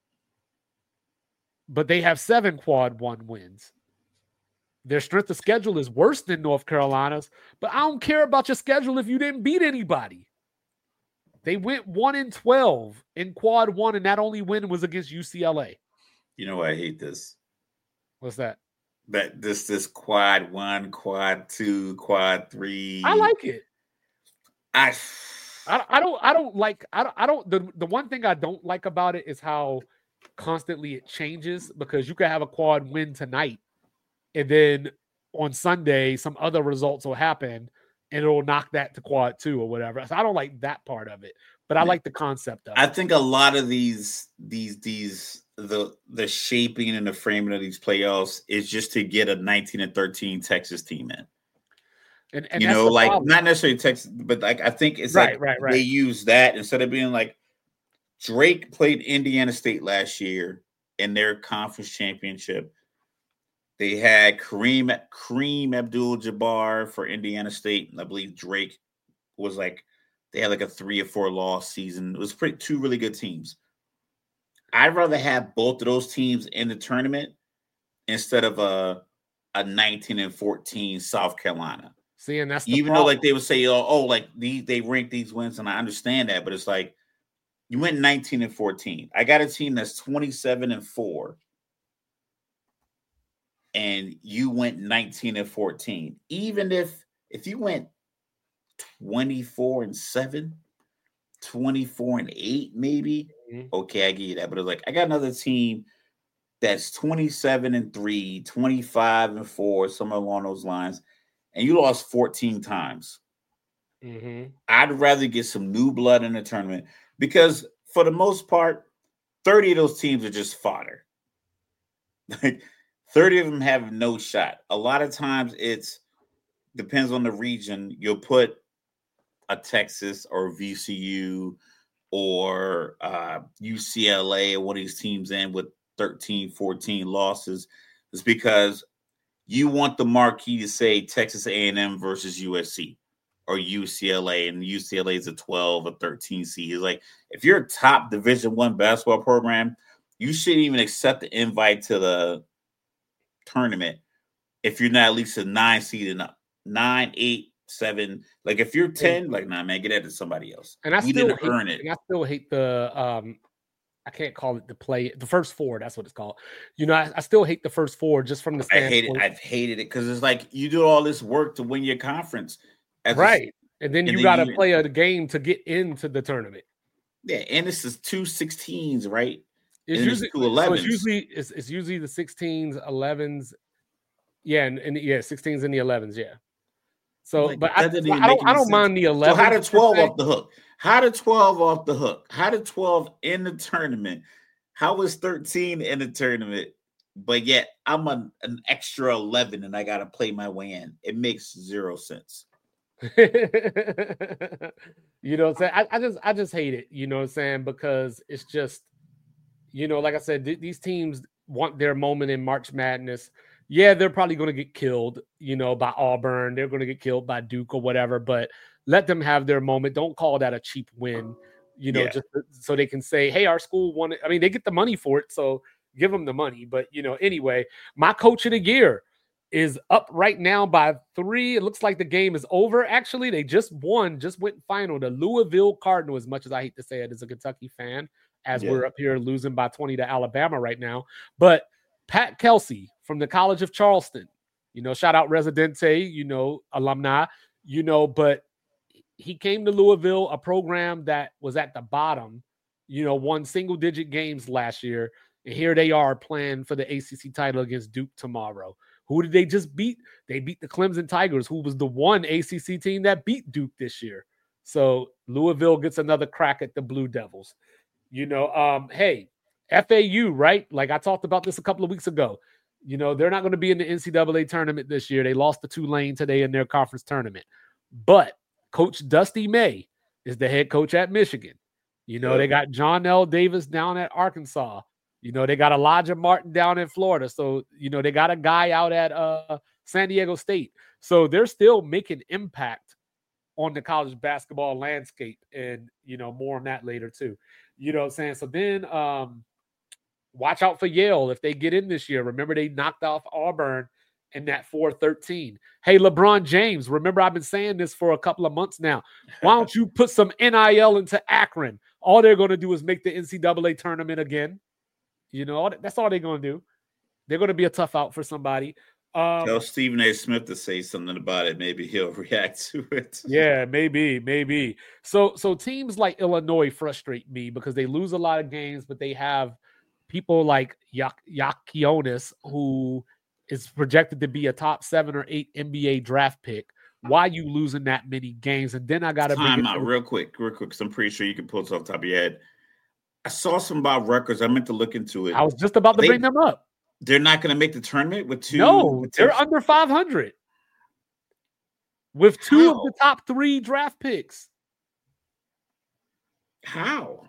But they have seven quad one wins. Their strength of schedule is worse than North Carolina's, but I don't care about your schedule if you didn't beat anybody. They went one in twelve in quad one, and that only win was against U C L A. You know why I hate this? What's that? That this this quad one, quad two, quad three. I like it. I I, I don't I don't like I don't I don't the, the one thing I don't like about it is how constantly it changes, because you could have a quad win tonight and then on Sunday some other results will happen and it'll knock that to quad two or whatever. So I don't like that part of it, but I like the concept of it. I think a lot of these these these the the shaping and the framing of these playoffs is just to get a nineteen and thirteen Texas team in. And, and you know, like problem. Not necessarily Texas, but like I think it's right, like right, right. they use that instead of being like Drake played Indiana State last year in their conference championship. They had Kareem Kareem Abdul-Jabbar for Indiana State. I believe Drake was like they had like a three or four loss season. It was pretty two really good teams. I'd rather have both of those teams in the tournament instead of a a nineteen and fourteen South Carolina. See, and that's the even problem. though like they would say, oh, oh, like these they rank these wins, and I understand that, but it's like you went nineteen and fourteen. I got a team that's twenty-seven and four, and you went nineteen and fourteen. Even if if you went twenty-four and seven, twenty-four and eight, maybe, mm-hmm. okay, I get you that. But it's like I got another team that's twenty-seven and three, twenty-five and four, somewhere along those lines. And you lost fourteen times. Mm-hmm. I'd rather get some new blood in the tournament because, for the most part, thirty of those teams are just fodder. Like thirty of them have no shot. A lot of times, it's depends on the region. You'll put a Texas or V C U or uh, U C L A or one of these teams in with thirteen, fourteen losses. It's because you want the marquee to say Texas A and M versus U S C or U C L A, and U C L A is a twelve or thirteen seed. It's like if you're a top Division One basketball program, you shouldn't even accept the invite to the tournament if you're not at least a nine seed and up. Nine, eight, seven. Like if you're ten, like nah, man, get that to somebody else. And I we still didn't hate, earn it. And I still hate the um. I can't call it the play, the first four. That's what it's called. You know, I, I still hate the first four just from the standpoint. I hate it. I've hated it because it's like you do all this work to win your conference. Right. A, and then and you got to play you, a game to get into the tournament. Yeah. And this is two sixteens, right? It's and usually, it's two elevens. So it's usually, it's, it's usually the sixteens, elevens. Yeah. And, and yeah, sixteens and the elevens. Yeah. So, like, but I, I don't, I don't mind the eleven. So how did twelve off the hook? How did twelve off the hook? How did twelve in the tournament? How was thirteen in the tournament? But yet I'm a, an extra eleven and I got to play my way in. It makes zero sense. You know what I'm saying? I, I just, I just hate it. You know what I'm saying? Because it's just, you know, like I said, th- these teams want their moment in March Madness. Yeah, they're probably going to get killed, you know, by Auburn. They're going to get killed by Duke or whatever, but let them have their moment. Don't call that a cheap win, you know, yeah. just so they can say, hey, our school won it. I mean, they get the money for it, so give them the money. But, you know, anyway, my coach of the year is up right now by three. It looks like the game is over. Actually, they just won, just went final. The Louisville Cardinal, as much as I hate to say it as a Kentucky fan, as yeah. we're up here losing by twenty to Alabama right now. But Pat Kelsey from the College of Charleston, you know, shout out Residente, you know, alumni, you know, but he came to Louisville, a program that was at the bottom, you know, won single digit games last year. And here they are playing for the A C C title against Duke tomorrow. Who did they just beat? They beat the Clemson Tigers, who was the one A C C team that beat Duke this year. So Louisville gets another crack at the Blue Devils. You know, um, hey, F A U, right? Like I talked about this a couple of weeks ago. You know, they're not going to be in the N C double A tournament this year. They lost to Tulane today in their conference tournament. But Coach Dusty May is the head coach at Michigan. You know, yep. They got John L. Davis down at Arkansas. You know, they got Elijah Martin down in Florida. So, you know, they got a guy out at uh, San Diego State. So they're still making impact on the college basketball landscape. And, you know, more on that later too. You know what I'm saying? So then um, watch out for Yale if they get in this year. Remember, they knocked off Auburn in that four thirteen. Hey, LeBron James, remember I've been saying this for a couple of months now. Why don't you put some N I L into Akron? All they're going to do is make the N C double A tournament again. You know, that's all they're going to do. They're going to be a tough out for somebody. Um, Tell Stephen A. Smith to say something about it. Maybe he'll react to it. Yeah, maybe, maybe. So, so teams like Illinois frustrate me because they lose a lot of games, but they have people like Yak- Yakionis, who is projected to be a top seven or eight N B A draft pick. Why are you losing that many games? And then I got to time out real quick, real quick, because I'm pretty sure you can pull this off the top of your head. I saw some about records. I meant to look into it. I was just about to they, bring them up. They're not going to make the tournament with two. No, with they're two. under five hundred with two How? of the top three draft picks. How?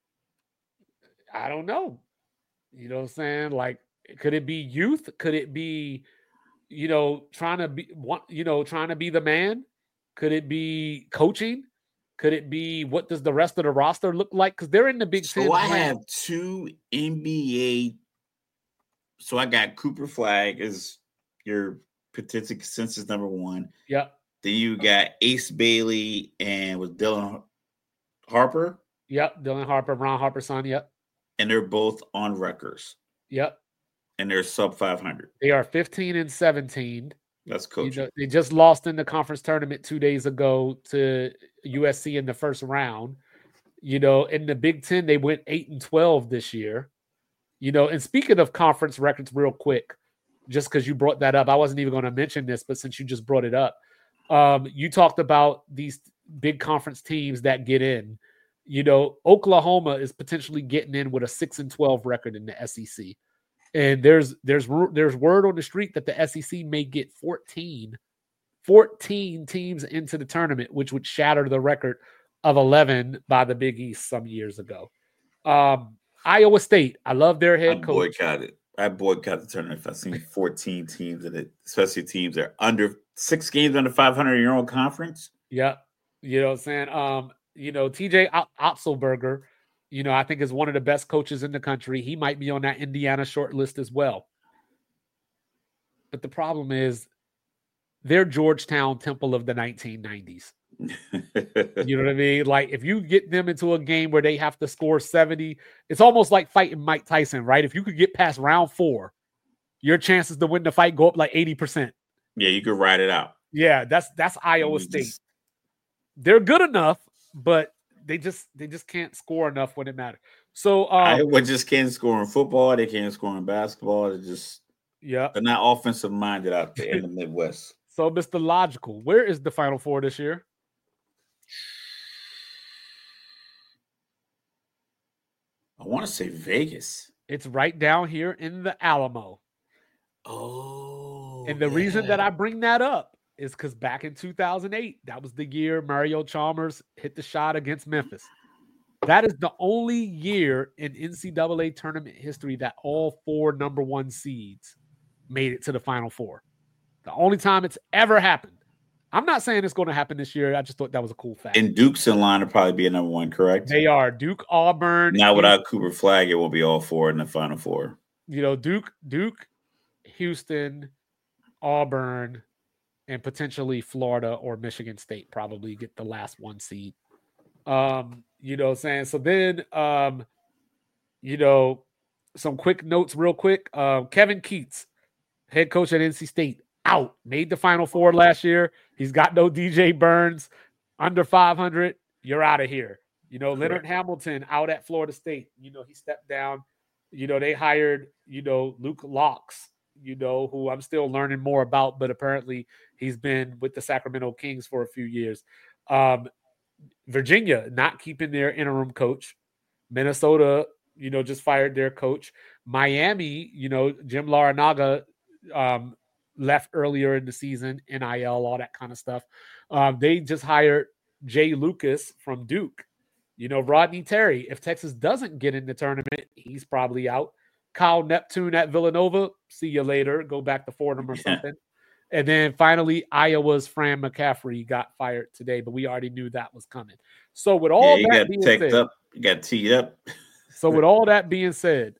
I don't know. You know what I'm saying? Like, could it be youth? Could it be, you know, trying to be, you know, trying to be the man? Could it be coaching? Could it be what does the rest of the roster look like? Because they're in the Big Ten. So I have two N B A. So I got Cooper Flag as your potential consensus number one. Yep. Then you got Ace Bailey and with Dylan Harper. Yep. Dylan Harper, Ron Harper's son. Yep. And they're both on records. Yep. And they're sub five hundred. They are fifteen and seventeen. That's coaching. You know, they just lost in the conference tournament two days ago to U S C in the first round. You know, in the Big Ten, they went eight and twelve this year. You know, and speaking of conference records, real quick, just because you brought that up, I wasn't even going to mention this, but since you just brought it up, um, you talked about these big conference teams that get in. You know, Oklahoma is potentially getting in with a six and twelve record in the S E C. And there's there's there's word on the street that the S E C may get fourteen, fourteen teams into the tournament, which would shatter the record of eleven by the Big East some years ago. Um, Iowa State, I love their head I coach. Boycotted. I boycotted the tournament if I seen fourteen teams in it, especially teams that are under six games under five hundred in your own conference. Yeah, you know what I'm saying. Um, you know, T J Otzelberger. You know, I think is one of the best coaches in the country. He might be on that Indiana short list as well. But the problem is they're Georgetown Temple of the nineteen nineties. You know what I mean? Like, if you get them into a game where they have to score seventy, it's almost like fighting Mike Tyson, right? If you could get past round four, your chances to win the fight go up like eighty percent. Yeah, you could ride it out. Yeah, that's that's Iowa State. Just... They're good enough, but They just they just can't score enough when it matters. So um, Iowa just can't score in football. They can't score in basketball. They just yeah, they're not offensive minded out there in the Midwest. So, Mister Logical, where is the Final Four this year? I want to say Vegas. It's right down here in the Alamo. Oh, and the yeah. reason that I bring that up is because back in two thousand eight, that was the year Mario Chalmers hit the shot against Memphis. That is the only year in N C double A tournament history that all four number one seeds made it to the Final Four. The only time it's ever happened. I'm not saying it's going to happen this year. I just thought that was a cool fact. And Duke's in line to probably be a number one, correct? They are. Duke, Auburn. Now without Cooper Flag, it will be all four in the Final Four. You know, Duke, Duke, Houston, Auburn, and potentially Florida or Michigan State probably get the last one seed. Um, you know what I'm saying? So then, um, you know, some quick notes real quick. Um, Kevin Keats, head coach at N C State, out. Made the Final Four last year. He's got no D J Burns. Under five hundred, you're out of here. You know, Leonard Correct. Hamilton out at Florida State. You know, he stepped down. You know, they hired, you know, Luke Locks, you know, who I'm still learning more about, but apparently he's been with the Sacramento Kings for a few years. Um, Virginia not keeping their interim coach. Minnesota, you know, just fired their coach. Miami, you know, Jim Larinaga um, left earlier in the season, N I L, all that kind of stuff. Um, they just hired Jay Lucas from Duke. You know, Rodney Terry, if Texas doesn't get in the tournament, he's probably out. Kyle Neptune at Villanova, see you later. Go back to Fordham or something. And then finally, Iowa's Fran McCaffrey got fired today, but we already knew that was coming. So with all yeah, that being said, up. You got teed up. So with all that being said,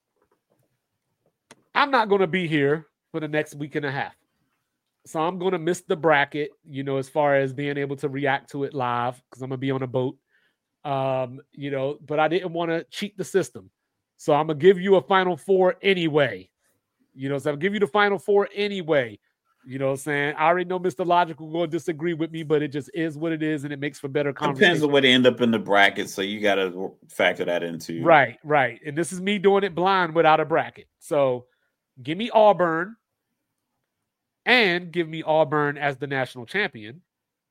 I'm not going to be here for the next week and a half. So I'm going to miss the bracket, you know, as far as being able to react to it live because I'm going to be on a boat. Um, you know, but I didn't want to cheat the system. So I'm going to give you a Final Four anyway. You know, so I'll give you the Final Four anyway. You know what I'm saying? I already know Mister Logical will disagree with me, but it just is what it is, and it makes for better conversation. Depends on where they end up in the bracket, so you got to factor that into. Right, right. And this is me doing it blind without a bracket. So give me Auburn and give me Auburn as the national champion.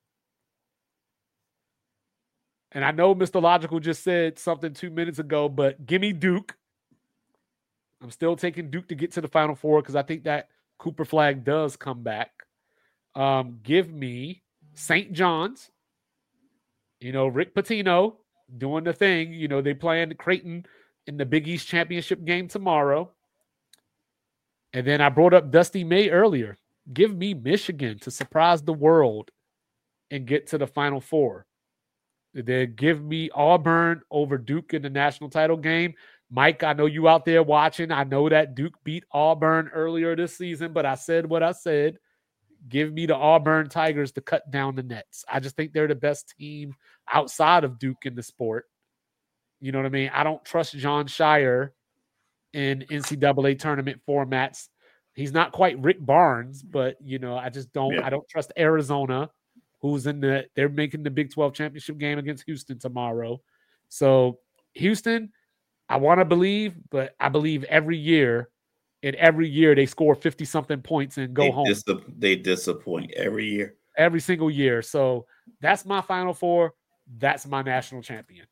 And I know Mister Logical just said something two minutes ago, but give me Duke. I'm still taking Duke to get to the Final Four because I think that Cooper Flag does come back. Um, give me Saint John's. You know, Rick Pitino doing the thing. You know, they playing Creighton in the Big East Championship game tomorrow. And then I brought up Dusty May earlier. Give me Michigan to surprise the world and get to the Final Four. Then give me Auburn over Duke in the national title game. Mike, I know you out there watching. I know that Duke beat Auburn earlier this season, but I said what I said. Give me the Auburn Tigers to cut down the nets. I just think they're the best team outside of Duke in the sport. You know what I mean? I don't trust John Shire in N C double A tournament formats. He's not quite Rick Barnes, but, you know, I just don't. Yeah. I don't trust Arizona, who's in the – they're making the Big twelve championship game against Houston tomorrow. So, Houston – I want to believe, but I believe every year, and every year they score fifty-something points and go they home. Dis- they disappoint every year. Every single year. So that's my Final Four. That's my national champion.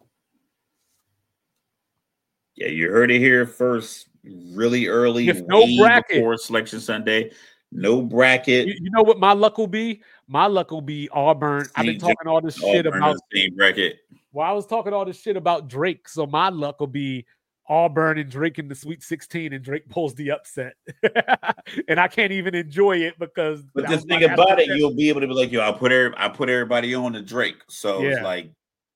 Yeah, you heard it here first, really early. If no bracket. Before Selection Sunday. No bracket. You, you know what my luck will be? My luck will be Auburn. Same I've been talking all this Auburn shit about – same bracket. Well, I was talking all this shit about Drake, so my luck will be Auburn and Drake in the Sweet sixteen, and Drake pulls the upset. And I can't even enjoy it because. But the thing about it, you'll be able to be like, yo, I put every, I put everybody on to Drake, so yeah. It's like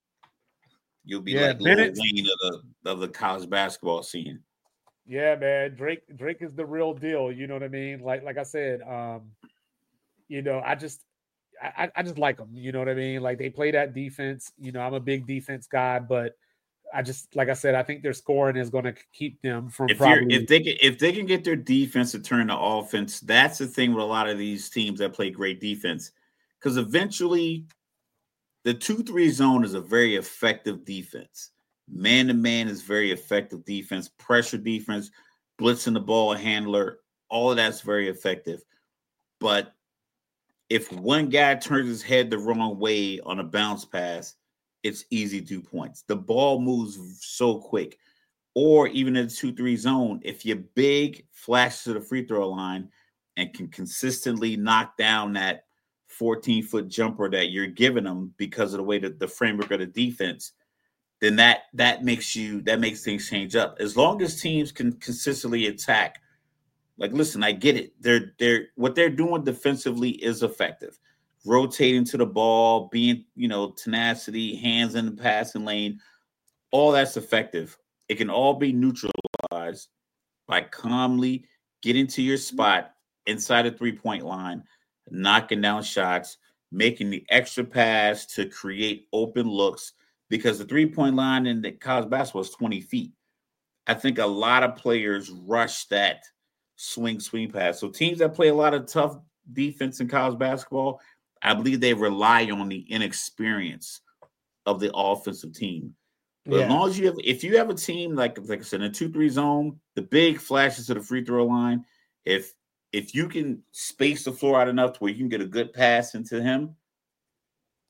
you'll be yeah, like Lil Wayne of the of the college basketball scene. Yeah, man, Drake Drake is the real deal. You know what I mean? Like like I said, um, you know, I just. I, I just like them, you know what I mean? Like they play that defense. You know, I'm a big defense guy, but I just, like I said, I think their scoring is going to keep them from if probably. If they can, if they can get their defense to turn to offense, that's the thing with a lot of these teams that play great defense, because eventually, the two three zone is a very effective defense. Man to man is very effective defense. Pressure defense, blitzing the ball handler, all of that's very effective, but if one guy turns his head the wrong way on a bounce pass, it's easy two points. The ball moves so quick. Or even in the two three zone, if you're big, flashes to the free throw line, and can consistently knock down that fourteen-foot jumper that you're giving them because of the way that the framework of the defense, then that that makes you that makes things change up. As long as teams can consistently attack. Like, listen, I get it. They're they're what they're doing defensively is effective. Rotating to the ball, being, you know, tenacity, hands in the passing lane, all that's effective. It can all be neutralized by calmly getting to your spot inside the three-point line, knocking down shots, making the extra pass to create open looks, because the three-point line in the college basketball is twenty feet. I think a lot of players rush that swing, swing pass. So teams that play a lot of tough defense in college basketball, I believe they rely on the inexperience of the offensive team. But yeah. As long as you have, if you have a team like, like I said, in a two three zone, the big flashes to the free throw line, if if you can space the floor out enough to where you can get a good pass into him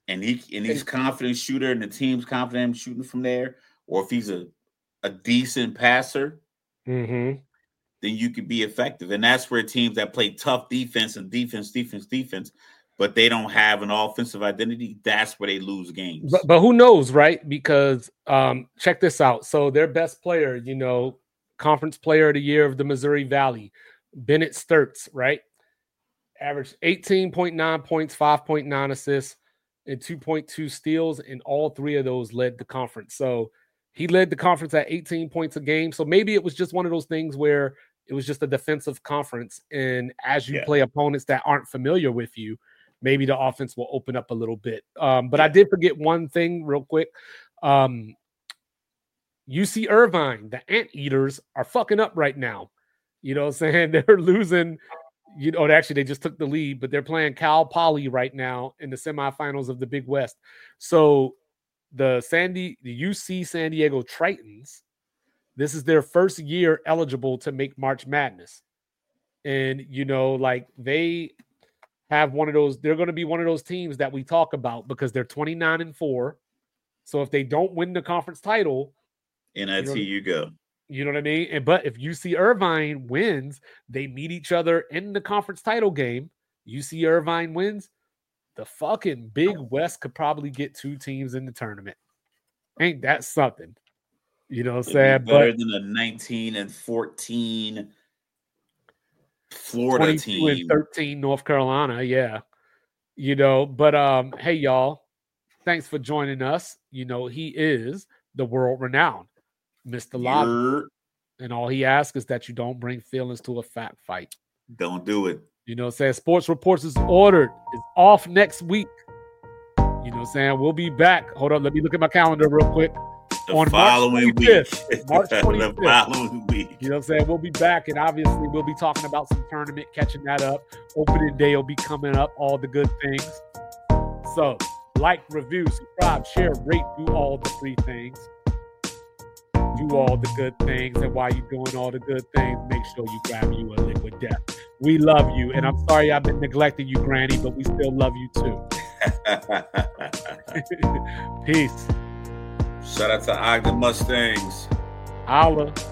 and he and he's confident shooter, and the team's confident shooting from there, or if he's a, a decent passer, mm-hmm. then you could be effective. And that's where teams that play tough defense and defense, defense, defense, but they don't have an offensive identity, that's where they lose games. But, but who knows, right? Because um, check this out. So their best player, you know, conference player of the year of the Missouri Valley, Bennett Sturts, right? Averaged eighteen point nine points, five point nine assists, and two point two steals, and all three of those led the conference. So he led the conference at eighteen points a game. So maybe it was just one of those things where it was just a defensive conference, and as you yeah. play opponents that aren't familiar with you, maybe the offense will open up a little bit. Um, but yeah. I did forget one thing real quick. Um, U C Irvine, the Anteaters, are fucking up right now. You know what I'm saying? They're losing. You know, actually, they just took the lead, but they're playing Cal Poly right now in the semifinals of the Big West. So the Sandy, the U C San Diego Tritons, this is their first year eligible to make March Madness. And, you know, like they have one of those, they're going to be one of those teams that we talk about because they're twenty-nine and four. So if they don't win the conference title, N I T you, know, you go. You know what I mean? And but if U C Irvine wins, they meet each other in the conference title game. U C Irvine wins, the fucking Big West could probably get two teams in the tournament. Ain't that something? You know what I'm saying? Better but, than a nineteen and fourteen Florida team. And thirteen North Carolina, yeah. You know, but um, hey y'all, thanks for joining us. You know, he is the world renowned Mister Lobby. And all he asks is that you don't bring feelings to a fat fight. Don't do it. You know what I'm saying? Sports Reports is ordered. It's off next week. You know what I'm saying? We'll be back. Hold on. Let me look at my calendar real quick. The on following week. March twenty-fifth. The following week. You know what I'm saying? We'll be back. And obviously, we'll be talking about some tournament, catching that up. Opening day will be coming up. All the good things. So, like, review, subscribe, share, rate, do all the three things. Do all the good things, and while you're doing all the good things, make sure you grab you a liquid death. We love you, and I'm sorry I've been neglecting you, Granny, but we still love you too. Peace. Shout out to Ogden Mustangs. Holla.